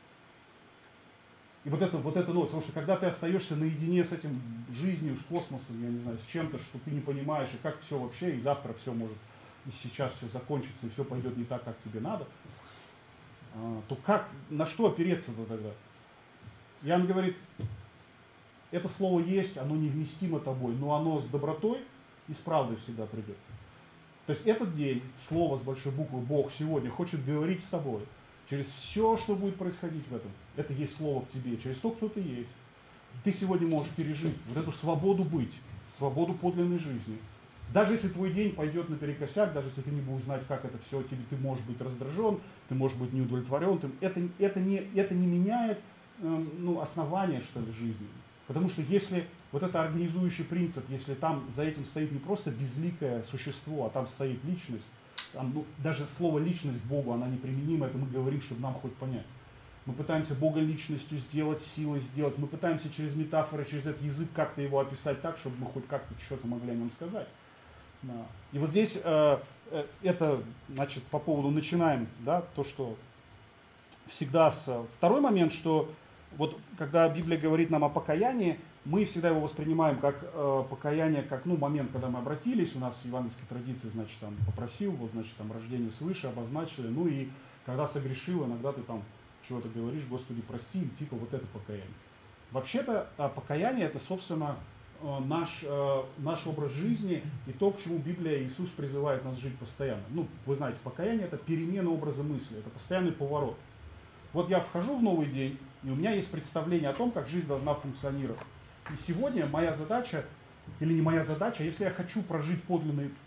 И вот это новость, потому что когда ты остаешься наедине с этим жизнью, с космосом, я не знаю, с чем-то, что ты не понимаешь, и как все вообще, и завтра все может, и сейчас все закончится, и все пойдет не так, как тебе надо, то как, на что опереться-то тогда? Иоанн говорит, это слово есть, оно невместимо тобой, но оно с добротой и с правдой всегда придет. То есть этот день, слово с большой буквы Бог сегодня хочет говорить с тобой через все, что будет происходить в этом. Это есть слово к тебе, через то, кто ты есть. Ты сегодня можешь пережить вот эту свободу быть, свободу подлинной жизни. Даже если твой день пойдет наперекосяк, даже если ты не будешь знать, как это все, ты можешь быть раздражен, ты можешь быть неудовлетворен, это не меняет основания, что ли, жизни. Потому что если вот это организующий принцип, если там за этим стоит не просто безликое существо, а там стоит личность, там, даже слово личность Богу, она неприменима, это мы говорим, чтобы нам хоть понять. Мы пытаемся Бога личностью сделать, силой сделать, мы пытаемся через метафоры, через этот язык как-то его описать так, чтобы мы хоть как-то что-то могли о нем сказать. Да. И вот здесь это, значит, по поводу начинаем, да, то, что всегда второй момент, что вот когда Библия говорит нам о покаянии, мы всегда его воспринимаем как покаяние, как момент, когда мы обратились, у нас в евангельской традиции, значит, там попросил, вот, значит, там рождение свыше обозначили, и когда согрешил, иногда ты там чего-то говоришь, Господи, прости, типа вот это покаяние. Вообще-то покаяние это, собственно, наш образ жизни и то, к чему Библия и Иисус призывает нас жить постоянно. Вы знаете, покаяние это перемена образа мысли, это постоянный поворот. Вот я вхожу в новый день, и у меня есть представление о том, как жизнь должна функционировать. И сегодня моя задача, или не моя задача, если я хочу прожить подлинной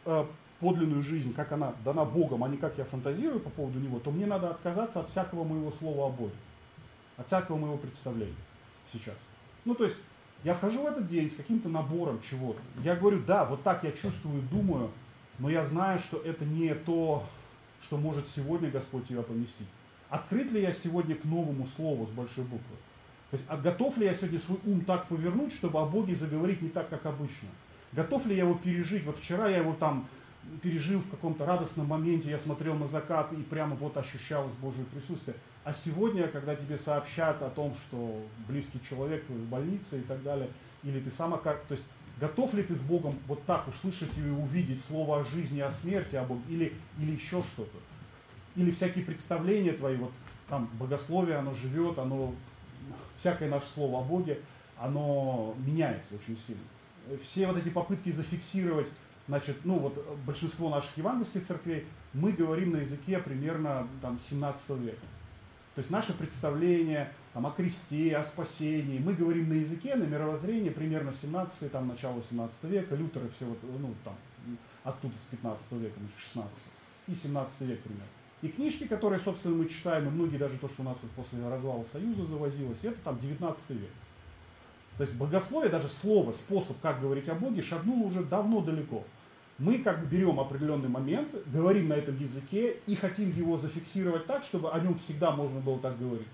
подлинную жизнь, как она дана Богом, а не как я фантазирую по поводу Него, то мне надо отказаться от всякого моего слова о Боге, от всякого моего представления сейчас. Ну, то есть, я вхожу в этот день с каким-то набором чего-то. Я говорю, да, вот так я чувствую, думаю, но я знаю, что это не то, что может сегодня Господь тебя поместить. Открыт ли я сегодня к новому слову с большой буквы? То есть, готов ли я сегодня свой ум так повернуть, чтобы о Боге заговорить не так, как обычно? Готов ли я его пережить? Вот вчера я его там пережил в каком-то радостном моменте, я смотрел на закат и прямо вот ощущалось Божье присутствие. А сегодня, когда тебе сообщат о том, что близкий человек в больнице и так далее, или ты сам то есть готов ли ты с Богом вот так услышать и увидеть слово о жизни, о смерти, о Боге, или еще что-то? Или всякие представления твои, вот там богословие, оно живет, оно, всякое наше слово о Боге, оно меняется очень сильно. Все вот эти попытки зафиксировать, значит, ну вот большинство наших евангельских церквей, мы говорим на языке примерно там 17 века. То есть наше представление там, о кресте, о спасении, мы говорим на языке, на мировоззрении примерно 17 там, начало 17 века, Лютер и все вот, ну, там, оттуда с 15 века, значит, 16 и 17 век примерно. И книжки, которые, собственно, мы читаем, и многие даже то, что у нас вот после развала Союза завозилось, это там 19 век. То есть богословие, даже слово, способ, как говорить о Боге, шагнуло уже давно далеко. Мы как бы берем определенный момент, говорим на этом языке и хотим его зафиксировать так, чтобы о нем всегда можно было так говорить.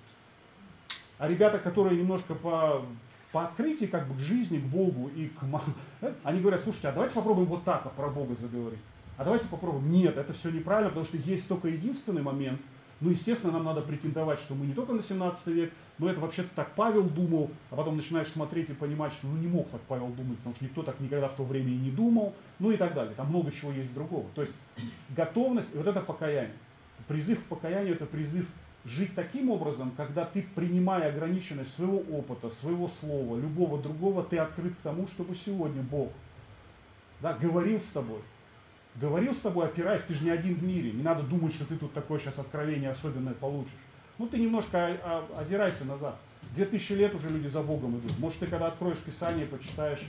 А ребята, которые немножко по открытии как бы к жизни, к Богу и к... Они говорят, слушайте, а давайте попробуем вот так про Бога заговорить. А давайте попробуем. Нет, это все неправильно, потому что есть только единственный момент. Ну, естественно, нам надо претендовать, что мы не только на 17 век, но это вообще-то так Павел думал, а потом начинаешь смотреть и понимать, что ну не мог так Павел думать, потому что никто так никогда в то время и не думал, ну и так далее. Там много чего есть другого. То есть готовность, вот это покаяние. Призыв к покаянию – это призыв жить таким образом, когда ты, принимая ограниченность своего опыта, своего слова, любого другого, ты открыт к тому, чтобы сегодня Бог, да, говорил с тобой. Говорил с тобой, опираясь, ты же не один в мире, не надо думать, что ты тут такое сейчас откровение особенное получишь. Ну ты немножко озирайся назад. 2000 лет уже люди за Богом идут. Может, ты когда откроешь Писание, почитаешь,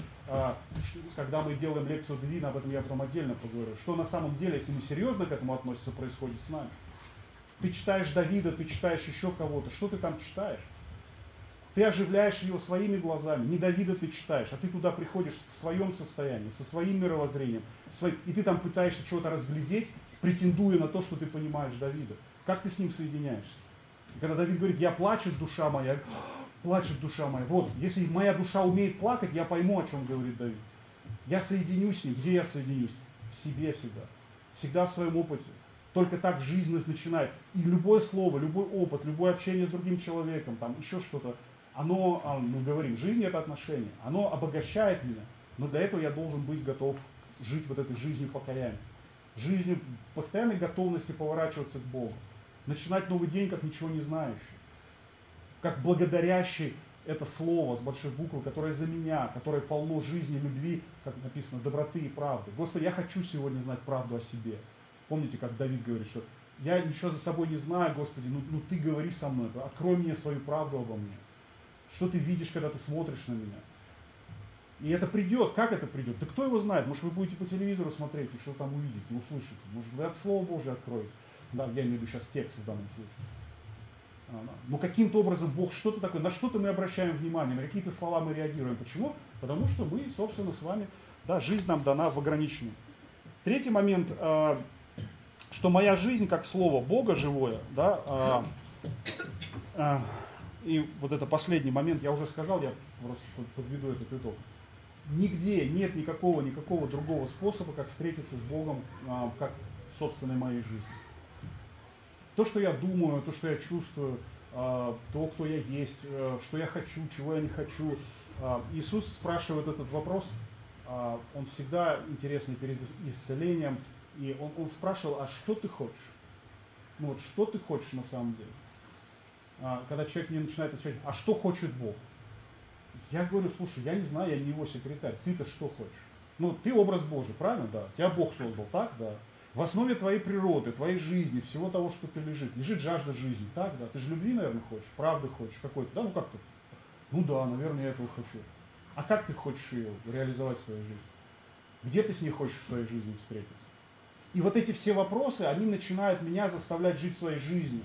когда мы делаем лекцию Давида, об этом я потом отдельно поговорю, что на самом деле, если мы серьезно к этому относимся, происходит с нами. Ты читаешь Давида, ты читаешь еще кого-то, что ты там читаешь? Ты оживляешь его своими глазами. Не Давида ты читаешь, а ты туда приходишь в своем состоянии, со своим мировоззрением. И ты там пытаешься чего-то разглядеть, претендуя на то, что ты понимаешь Давида. Как ты с ним соединяешься? И когда Давид говорит, я плачет душа моя, плачет душа моя. Вот, если моя душа умеет плакать, я пойму, о чем говорит Давид. Я соединюсь с ним. Где я соединюсь? В себе всегда. Всегда в своем опыте. Только так жизнь начинает. И любое слово, любой опыт, любое общение с другим человеком, там еще что-то, оно, мы говорим, жизнь это отношение, оно обогащает меня, но для этого я должен быть готов жить вот этой жизнью покаяния, жизнью постоянной готовности поворачиваться к Богу, начинать новый день как ничего не знающий, как благодарящий это слово с большой буквы, которое за меня, которое полно жизни, любви, как написано, доброты и правды. Господи, я хочу сегодня знать правду о себе. Помните, как Давид говорит, что я ничего за собой не знаю, Господи, ну ты говори со мной, открой мне свою правду обо мне. Что ты видишь, когда ты смотришь на меня? И это придет. Как это придет? Да кто его знает? Может, вы будете по телевизору смотреть и что там увидите, услышите. Может, вы от Слова Божия откроете. Да, я имею в виду сейчас текст в данном случае. Но каким-то образом Бог что-то такое, на что-то мы обращаем внимание, на какие-то слова мы реагируем. Почему? Потому что мы, собственно, с вами, да, жизнь нам дана в ограничении. Третий момент, что моя жизнь как слово Бога живое, да, и вот это последний момент, я уже сказал, я просто подведу этот итог. Нигде нет никакого другого способа, как встретиться с Богом, как в собственной моей жизни. То, что я думаю, то, что я чувствую, то, кто я есть, что я хочу, чего я не хочу. Иисус спрашивает этот вопрос, он всегда интересный перед исцелением, и он спрашивал, а что ты хочешь? Ну вот что ты хочешь на самом деле? Когда человек мне начинает отвечать, а что хочет Бог? Я говорю, слушай, я не знаю, я не его секретарь, ты-то что хочешь? Ну, ты образ Божий, правильно? Да. Тебя Бог создал, так? Да. В основе твоей природы, твоей жизни, всего того, что ты лежит жажда жизни, так? Да. Ты же любви, наверное, хочешь, правды хочешь, какой-то, да? Ну, как-то. Ну, да, наверное, я этого хочу. А как ты хочешь ее реализовать в своей жизни? Где ты с ней хочешь в своей жизни встретиться? И вот эти все вопросы, они начинают меня заставлять жить своей жизнью.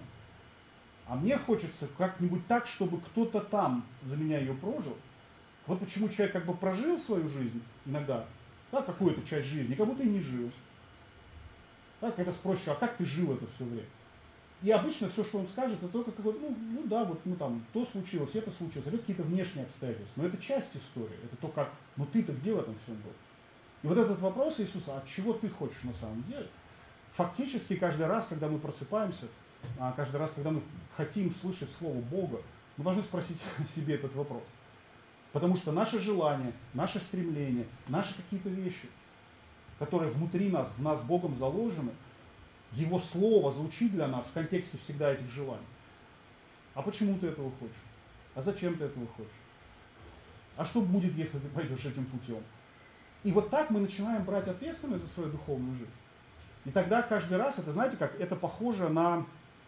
А мне хочется как-нибудь так, чтобы кто-то там за меня ее прожил. Вот почему человек как бы прожил свою жизнь иногда, да, какую-то часть жизни, как будто и не жил. Так, это спросишь, а как ты жил это все время? И обычно все, что он скажет, это только какой-то, ну да, вот, ну там, то случилось, это случилось, это какие-то внешние обстоятельства. Но это часть истории, это то, как, ну ты-то где в этом всем был? И вот этот вопрос Иисуса, от чего ты хочешь на самом деле? Фактически каждый раз, когда мы просыпаемся, каждый раз, когда мы хотим слышать Слово Бога, мы должны спросить себе этот вопрос. Потому что наши желания, наши стремления, наши какие-то вещи, которые внутри нас, в нас Богом заложены, Его Слово звучит для нас в контексте всегда этих желаний. А почему ты этого хочешь? А зачем ты этого хочешь? А что будет, если ты пойдешь этим путем? И вот так мы начинаем брать ответственность за свою духовную жизнь. И тогда каждый раз, это знаете как, это похоже на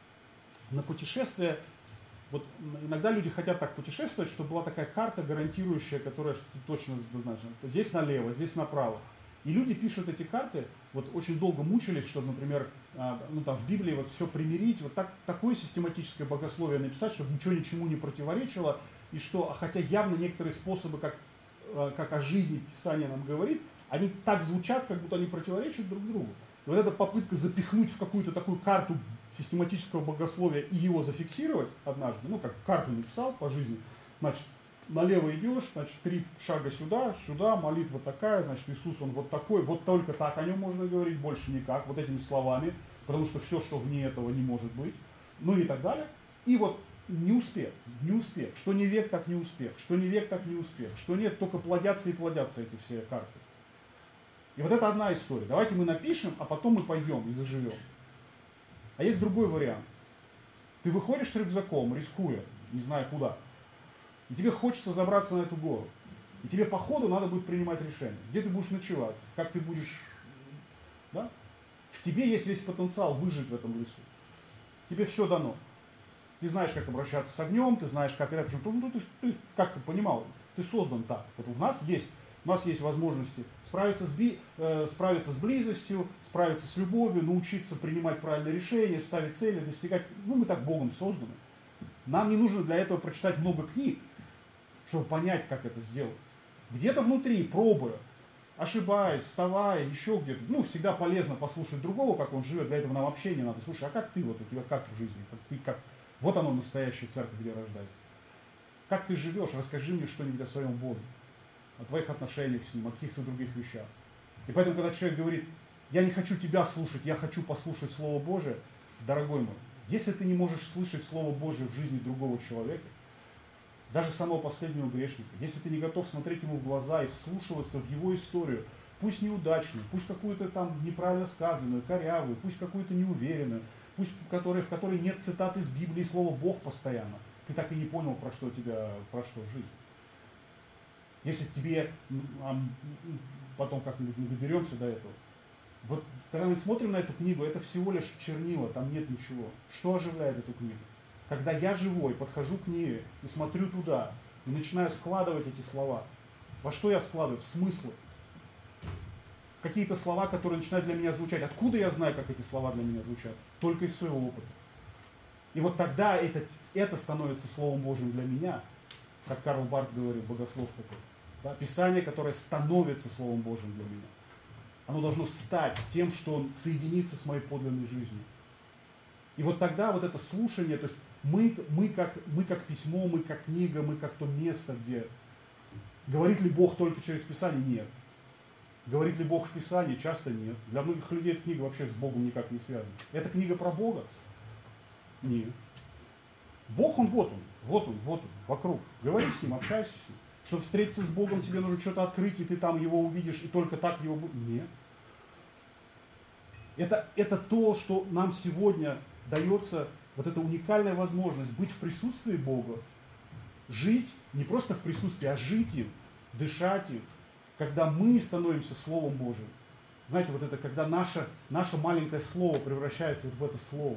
путешествие. Вот иногда люди хотят так путешествовать, чтобы была такая карта гарантирующая, которая точно знаешь, здесь налево, здесь направо. И люди пишут эти карты, вот очень долго мучились, чтобы, например, ну там в Библии вот все примирить, вот такое систематическое богословие написать, чтобы ничего ничему не противоречило, и что, хотя явно некоторые способы, как о жизни Писание нам говорит, они так звучат, как будто они противоречат друг другу. И вот эта попытка запихнуть в какую-то такую карту систематического богословия и его зафиксировать однажды, ну как карту написал по жизни, значит, налево идешь, значит, 3 шага сюда, сюда, молитва такая, значит, Иисус, он вот такой, вот только так о нем можно говорить, больше никак, вот этими словами, потому что все, что вне этого, не может быть, ну и так далее. И вот не успех, что не век, так не успех, что не век, так не успех, что нет, только плодятся и плодятся эти все карты. И вот это одна история. Давайте мы напишем, а потом мы пойдем и заживем. А есть другой вариант. Ты выходишь с рюкзаком, рискуя, не зная куда, и тебе хочется забраться на эту гору. И тебе по ходу надо будет принимать решение. Где ты будешь ночевать, как ты будешь... Да? В тебе есть весь потенциал выжить в этом лесу. Тебе все дано. Ты знаешь, как обращаться с огнем, ты знаешь, как это... Причем ты как ты понимал, ты создан так. Вот у нас есть возможности справиться с близостью, справиться с любовью, научиться принимать правильные решения, ставить цели, достигать. Ну, мы так Богом созданы. Нам не нужно для этого прочитать много книг, чтобы понять, как это сделать. Где-то внутри, пробуя, ошибаясь, вставая, еще где-то. Ну, всегда полезно послушать другого, как он живет. Для этого нам вообще не надо. Слушай, а как ты, вот у тебя как в жизни? Вот оно, настоящая церковь, где рождается. Как ты живешь? Расскажи мне что-нибудь о своем Боге, о твоих отношениях с Ним, о каких-то других вещах. И поэтому, когда человек говорит, я не хочу тебя слушать, я хочу послушать Слово Божие, дорогой мой, если ты не можешь слышать Слово Божие в жизни другого человека, даже самого последнего грешника, если ты не готов смотреть ему в глаза и вслушиваться в его историю, пусть неудачную, пусть какую-то там неправильно сказанную, корявую, пусть какую-то неуверенную, пусть в которой нет цитат из Библии, слова Бог постоянно, ты так и не понял, про что жизнь. Если тебе, потом как-нибудь мы доберемся до этого, вот когда мы смотрим на эту книгу, это всего лишь чернила, там нет ничего. Что оживляет эту книгу? Когда я живой подхожу к ней и смотрю туда, и начинаю складывать эти слова. Во что я складываю? В смыслы. Какие-то слова, которые начинают для меня звучать. Откуда я знаю, как эти слова для меня звучат? Только из своего опыта. И вот тогда это становится Словом Божьим для меня, как Карл Барт говорил, богослов такой. Да? Писание, которое становится Словом Божьим для меня. Оно должно стать тем, что он соединится с моей подлинной жизнью. И вот тогда вот это слушание, то есть мы как письмо, мы как книга, мы как то место, где... Говорит ли Бог только через Писание? Нет. Говорит ли Бог в Писании? Часто нет. Для многих людей эта книга вообще с Богом никак не связана. Это книга про Бога? Нет. Бог, он, вокруг. Говори с Ним, общайся с Ним. Чтобы встретиться с Богом, тебе нужно что-то открыть, и ты там Его увидишь, и только так Его... Нет. Это то, что нам сегодня дается, вот эта уникальная возможность быть в присутствии Бога, жить не просто в присутствии, а жить им, дышать им, когда мы становимся Словом Божьим. Знаете, вот это, когда наше маленькое слово превращается вот в это слово.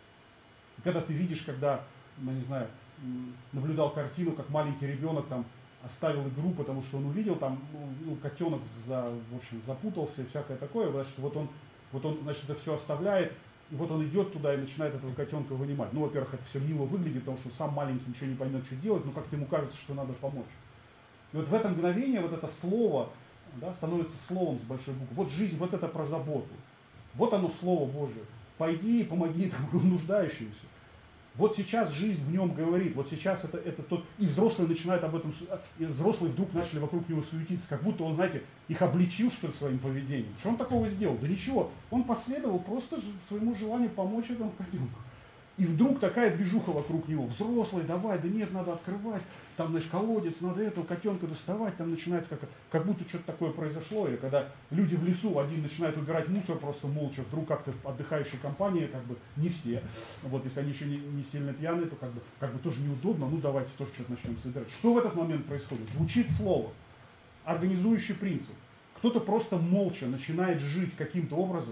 И когда ты видишь, когда, ну, не знаю, наблюдал картину, как маленький ребенок там оставил игру, потому что он увидел, там, котенок в общем, запутался и всякое такое, значит, вот он, значит, это все оставляет, и вот он идет туда и начинает этого котенка вынимать. Ну, во-первых, это все мило выглядит, потому что сам маленький ничего не поймет, что делать, но как-то ему кажется, что надо помочь. И вот в это мгновение вот это слово, да, становится словом с большой буквы. Вот жизнь, вот это про заботу. Вот оно Слово Божие. Пойди и помоги этому нуждающемуся. Вот сейчас жизнь в нем говорит, вот сейчас это тот, и взрослые начинают об этом, и взрослые вдруг начали вокруг него суетиться, как будто он, знаете, их обличил, что ли, своим поведением. Что он такого сделал? Да ничего, он последовал просто своему желанию помочь этому котенку. И вдруг такая движуха вокруг него. Взрослые, давай, да нет, надо открывать, там, знаешь, колодец, надо этого котенка доставать, там начинается как будто что-то такое произошло. Или когда люди в лесу, один начинает убирать мусор просто молча, вдруг как-то отдыхающая компания, как бы не все. Вот если они еще не сильно пьяные, то как бы тоже неудобно, ну давайте тоже что-то начнем собирать. Что в этот момент происходит? Звучит слово, организующий принцип. Кто-то просто молча начинает жить каким-то образом.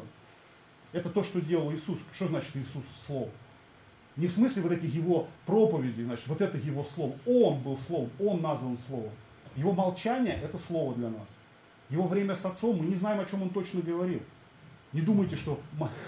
Это то, что делал Иисус. Что значит Иисус слово? Не в смысле вот эти его проповеди, значит, вот это его слово. Он был словом, он назван словом. Его молчание – это слово для нас. Его время с отцом, мы не знаем, о чем он точно говорил. Не думайте, что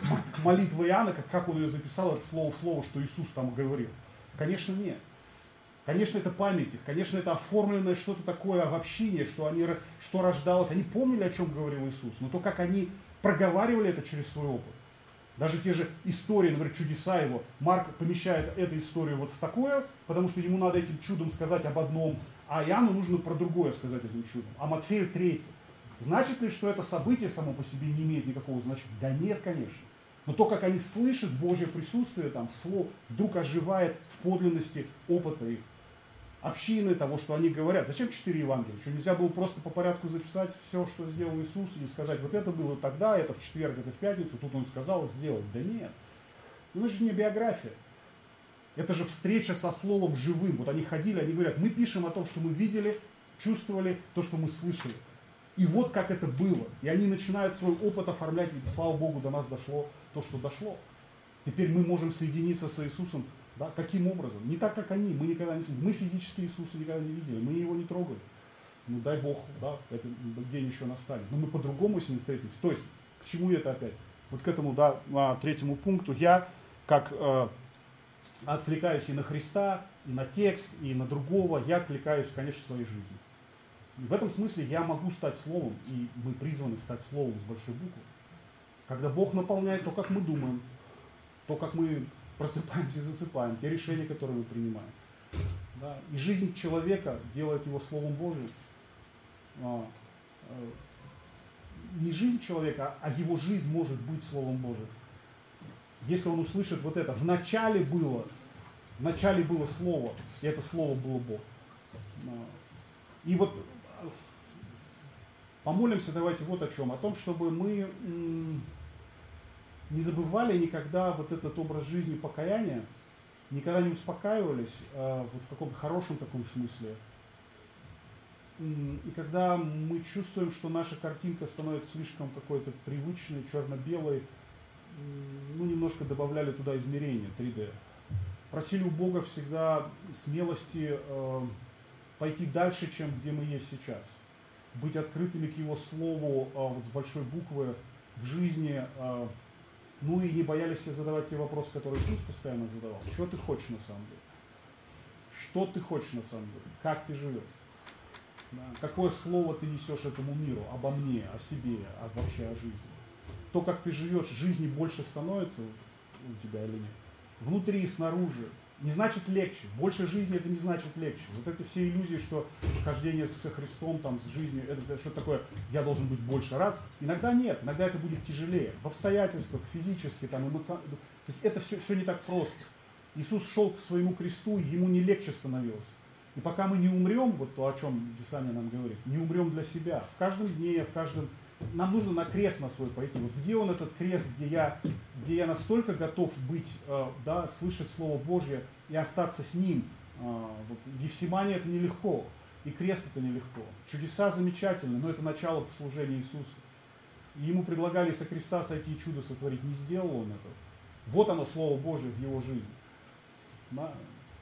молитва Иоанна, как он ее записал, это слово в слово, что Иисус там говорил. Конечно, нет. Конечно, это память их, конечно, это оформленное что-то такое обобщение, что рождалось. Они помнили, о чем говорил Иисус, но то, как они проговаривали это через свой опыт. Даже те же истории, например, чудеса его, Марк помещает эту историю вот в такое, потому что ему надо этим чудом сказать об одном, а Иоанну нужно про другое сказать этим чудом, а Матфею третье. Значит ли, что это событие само по себе не имеет никакого значения? Да нет, конечно. Но то, как они слышат Божье присутствие, там, слово вдруг оживает в подлинности опыта их. Общины, того, что они говорят. Зачем 4 Евангелия? Что нельзя было просто по порядку записать все, что сделал Иисус, и сказать, вот это было тогда, это в четверг, это в пятницу, тут он сказал сделать. Да нет. Ну, это же не биография. Это же встреча со Словом живым. Вот они ходили, они говорят, мы пишем о том, что мы видели, чувствовали, то, что мы слышали. И вот как это было. И они начинают свой опыт оформлять, и слава Богу, до нас дошло то, что дошло. Теперь мы можем соединиться с Иисусом. Да? Каким образом? Не так, как они. Мы никогда не мы физически Иисуса никогда не видели, мы его не трогали. Ну дай Бог, да, этот день еще настанет. Но мы по-другому с ним встретимся. То есть, к чему это опять? Вот к этому, да, третьему пункту. Я, как отвлекаюсь и на Христа, и на текст, и на другого, я отвлекаюсь, конечно, своей жизнью. И в этом смысле я могу стать Словом, и мы призваны стать Словом с большой буквы. Когда Бог наполняет то, как мы думаем, то, как мы просыпаемся и засыпаем, те решения, которые мы принимаем. Да? И жизнь человека делает его Словом Божьим. Не жизнь человека, а его жизнь может быть Словом Божьим. Если он услышит вот это, в начале было Слово, и это Слово было Бог. И вот помолимся давайте вот о чем. О том, чтобы мы не забывали никогда вот этот образ жизни покаяния, никогда не успокаивались вот в каком-то хорошем таком смысле. И когда мы чувствуем, что наша картинка становится слишком какой-то привычной, черно-белой, ну, немножко добавляли туда измерения 3D. Просили у Бога всегда смелости пойти дальше, чем где мы есть сейчас. Быть открытыми к Его Слову вот с большой буквы, к жизни. Ну и не боялись себе задавать те вопросы, которые Иисус постоянно задавал. Что ты хочешь на самом деле? Что ты хочешь на самом деле? Как ты живешь? Да? Какое слово ты несешь этому миру? Обо мне, о себе, вообще о жизни? То, как ты живешь, жизни больше становится у тебя или нет? Внутри и снаружи. Не значит легче. Больше жизни это не значит легче. Вот это все иллюзии, что хождение со Христом, там, с жизнью, это что такое, я должен быть больше рад. Иногда нет, иногда это будет тяжелее. В обстоятельствах, физически, там, эмоционально. То есть это все не так просто. Иисус шел к своему кресту, ему не легче становилось. И пока мы не умрем, вот то, о чем Писание нам говорит, не умрем для себя. В каждом дне, нам нужно на крест на свой пойти. Вот где он этот крест, где я настолько готов быть, да, слышать Слово Божье и остаться с Ним. Вот, Гефсимания это нелегко, и крест это нелегко. Чудеса замечательны, но это начало служения Иисуса. И ему предлагали со креста сойти и чудо сотворить. Не сделал он это. Вот оно, Слово Божие в его жизни. Да.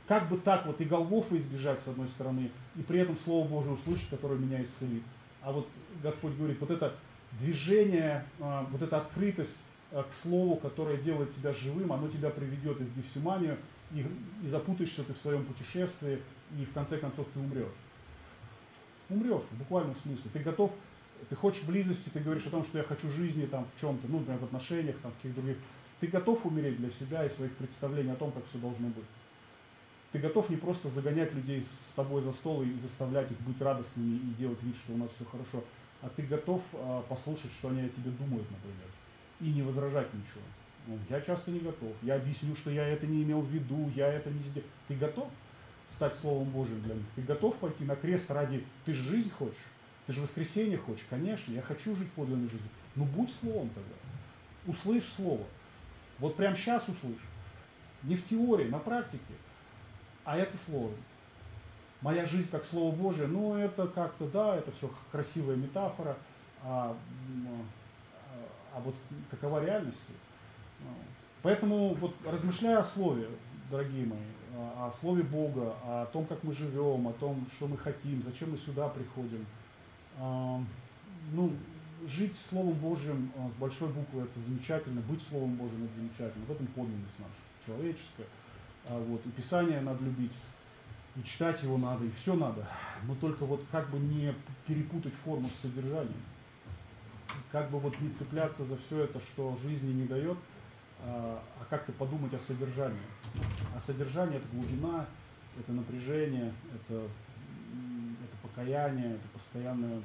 Как бы так вот и Голгофы избежать, с одной стороны, и при этом Слово Божие услышать, которое меня исцелит. А вот Господь говорит, вот это движение, вот эта открытость к Слову, которое делает тебя живым, оно тебя приведет из Гефсиманию, и запутаешься ты в своем путешествии, и в конце концов ты умрешь. Умрешь, в буквальном смысле. Ты готов, ты хочешь близости, ты говоришь о том, что я хочу жизни там в чем-то, ну, например, в отношениях, там, в каких-то других. Ты готов умереть для себя и своих представлений о том, как все должно быть. Ты готов не просто загонять людей с тобой за стол и заставлять их быть радостными и делать вид, что у нас все хорошо, а ты готов послушать, что они о тебе думают, например, и не возражать ничего. Ну, я часто не готов. Я объясню, что я это не имел в виду, я это не сделал. Ты готов стать Словом Божьим для них? Ты готов пойти на крест ради... Ты же жизнь хочешь? Ты же воскресенье хочешь? Конечно, я хочу жить подлинной жизнью. Ну будь Словом тогда. Услышь Слово. Вот прямо сейчас услышь. Не в теории, на практике. А это Слово. Моя жизнь как Слово Божие, ну это как-то, да, это все красивая метафора, а вот какова реальность? Поэтому вот размышляя о Слове, дорогие мои, о Слове Бога, о том, как мы живем, о том, что мы хотим, зачем мы сюда приходим, ну, жить Словом Божьим с большой буквы это замечательно, быть Словом Божьим это замечательно, в этом подлинность наша, человеческая. Вот, и Писание надо любить, и читать его надо, и все надо, но только вот как бы не перепутать форму с содержанием, как бы вот не цепляться за все это, что жизни не дает, а как-то подумать о содержании. А содержание – это глубина, это напряжение, это покаяние, это постоянное...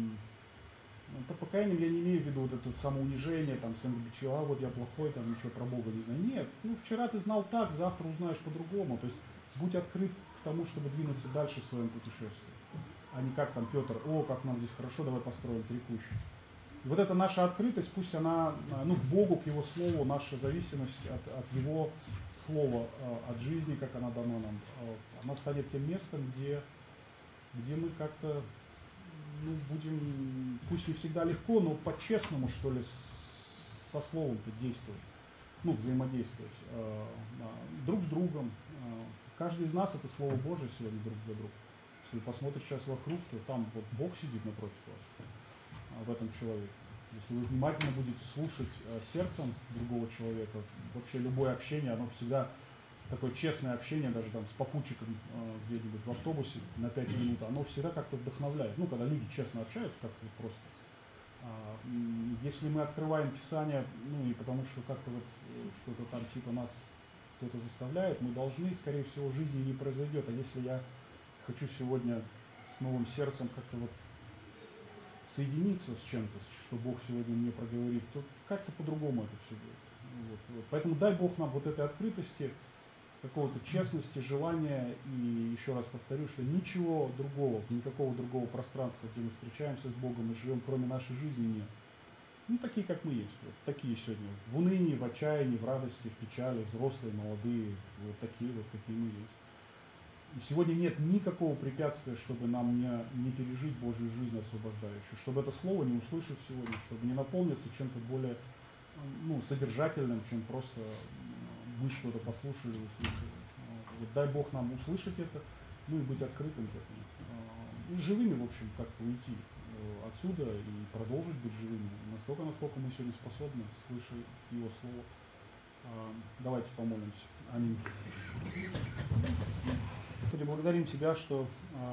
Под покаянием я не имею в виду вот это самоунижение, там, самобичевание, вот я плохой, там, ничего про Бога не знаю. Нет, ну, вчера ты знал так, завтра узнаешь по-другому. То есть будь открыт к тому, чтобы двинуться дальше в своем путешествии. А не как там Петр, о, как нам здесь хорошо, давай построим 3 кущи. И вот эта наша открытость, пусть она, ну, к Богу, к Его Слову, наша зависимость от Его Слова, от жизни, как она дана нам, она станет тем местом, где мы как-то, ну, будем, пусть не всегда легко, но по-честному, что ли, со Словом-то действовать, ну, взаимодействовать друг с другом. Каждый из нас это Слово Божие сегодня друг для друга. Если посмотришь сейчас вокруг, то там вот Бог сидит напротив вас, в этом человеке. Если вы внимательно будете слушать сердцем другого человека, вообще любое общение, оно всегда такое честное общение, даже там с попутчиком где-нибудь в автобусе на 5 минут, оно всегда как-то вдохновляет. Ну, когда люди честно общаются, как-то вот просто. Если мы открываем Писание, ну и потому что как-то вот что-то там типа нас кто-то заставляет, мы должны, скорее всего, жизни не произойдет. А если я хочу сегодня с новым сердцем как-то вот соединиться с чем-то, что Бог сегодня мне проговорит, то как-то по-другому это все будет. Вот. Поэтому дай Бог нам вот этой открытости, какого-то честности, желания, и еще раз повторю, что ничего другого, никакого другого пространства, где мы встречаемся с Богом и живем, кроме нашей жизни, нет. Ну, такие, как мы есть, вот такие сегодня, в унынии, в отчаянии, в радости, в печали, взрослые, молодые, вот такие вот, какие мы есть. И сегодня нет никакого препятствия, чтобы нам не пережить Божью жизнь освобождающую, чтобы это слово не услышать сегодня, чтобы не наполниться чем-то более, ну, содержательным, чем просто мы что-то послушали, услышали. Вот дай Бог нам услышать это, ну и быть открытым к этому. И живыми, в общем, как-то уйти отсюда и продолжить быть живыми настолько, насколько мы сегодня способны, слыша Его Слово. Давайте помолимся. Аминь. Господи, благодарим Тебя, что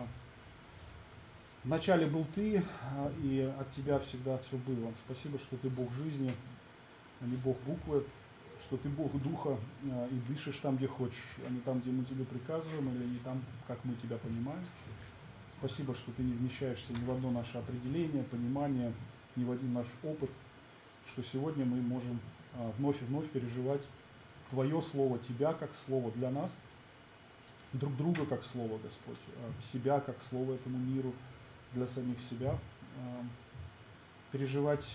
вначале был Ты, и от Тебя всегда все было. Спасибо, что Ты Бог жизни, а не Бог буквы, что Ты Бог Духа, и дышишь там, где хочешь, а не там, где мы Тебе приказываем, или не там, как мы Тебя понимаем. Спасибо, что Ты не вмещаешься ни в одно наше определение, понимание, ни в один наш опыт, что сегодня мы можем вновь и вновь переживать Твое Слово, Тебя как Слово для нас, друг друга как Слово, Господь, себя как Слово этому миру, для самих себя, переживать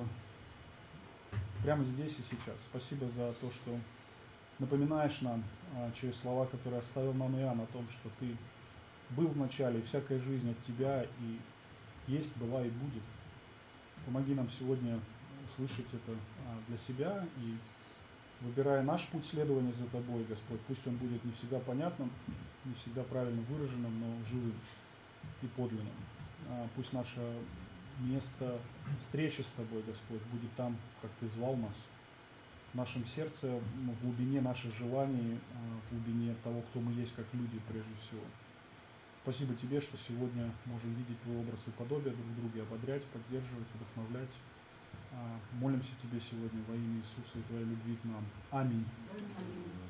прямо здесь и сейчас. Спасибо за то, что напоминаешь нам через слова, которые оставил нам Иоанн, о том, что Ты был в начале, и всякая жизнь от Тебя и есть, была и будет. Помоги нам сегодня услышать это для себя и выбирая наш путь следования за Тобой, Господь, пусть он будет не всегда понятным, не всегда правильно выраженным, но живым и подлинным. Пусть наше место встречи с Тобой, Господь, будет там, как Ты звал нас, в нашем сердце, в глубине наших желаний, в глубине того, кто мы есть как люди прежде всего. Спасибо Тебе, что сегодня можем видеть Твой образ и подобие друг в друге, ободрять, поддерживать, вдохновлять. Молимся Тебе сегодня во имя Иисуса и Твоей любви к нам. Аминь.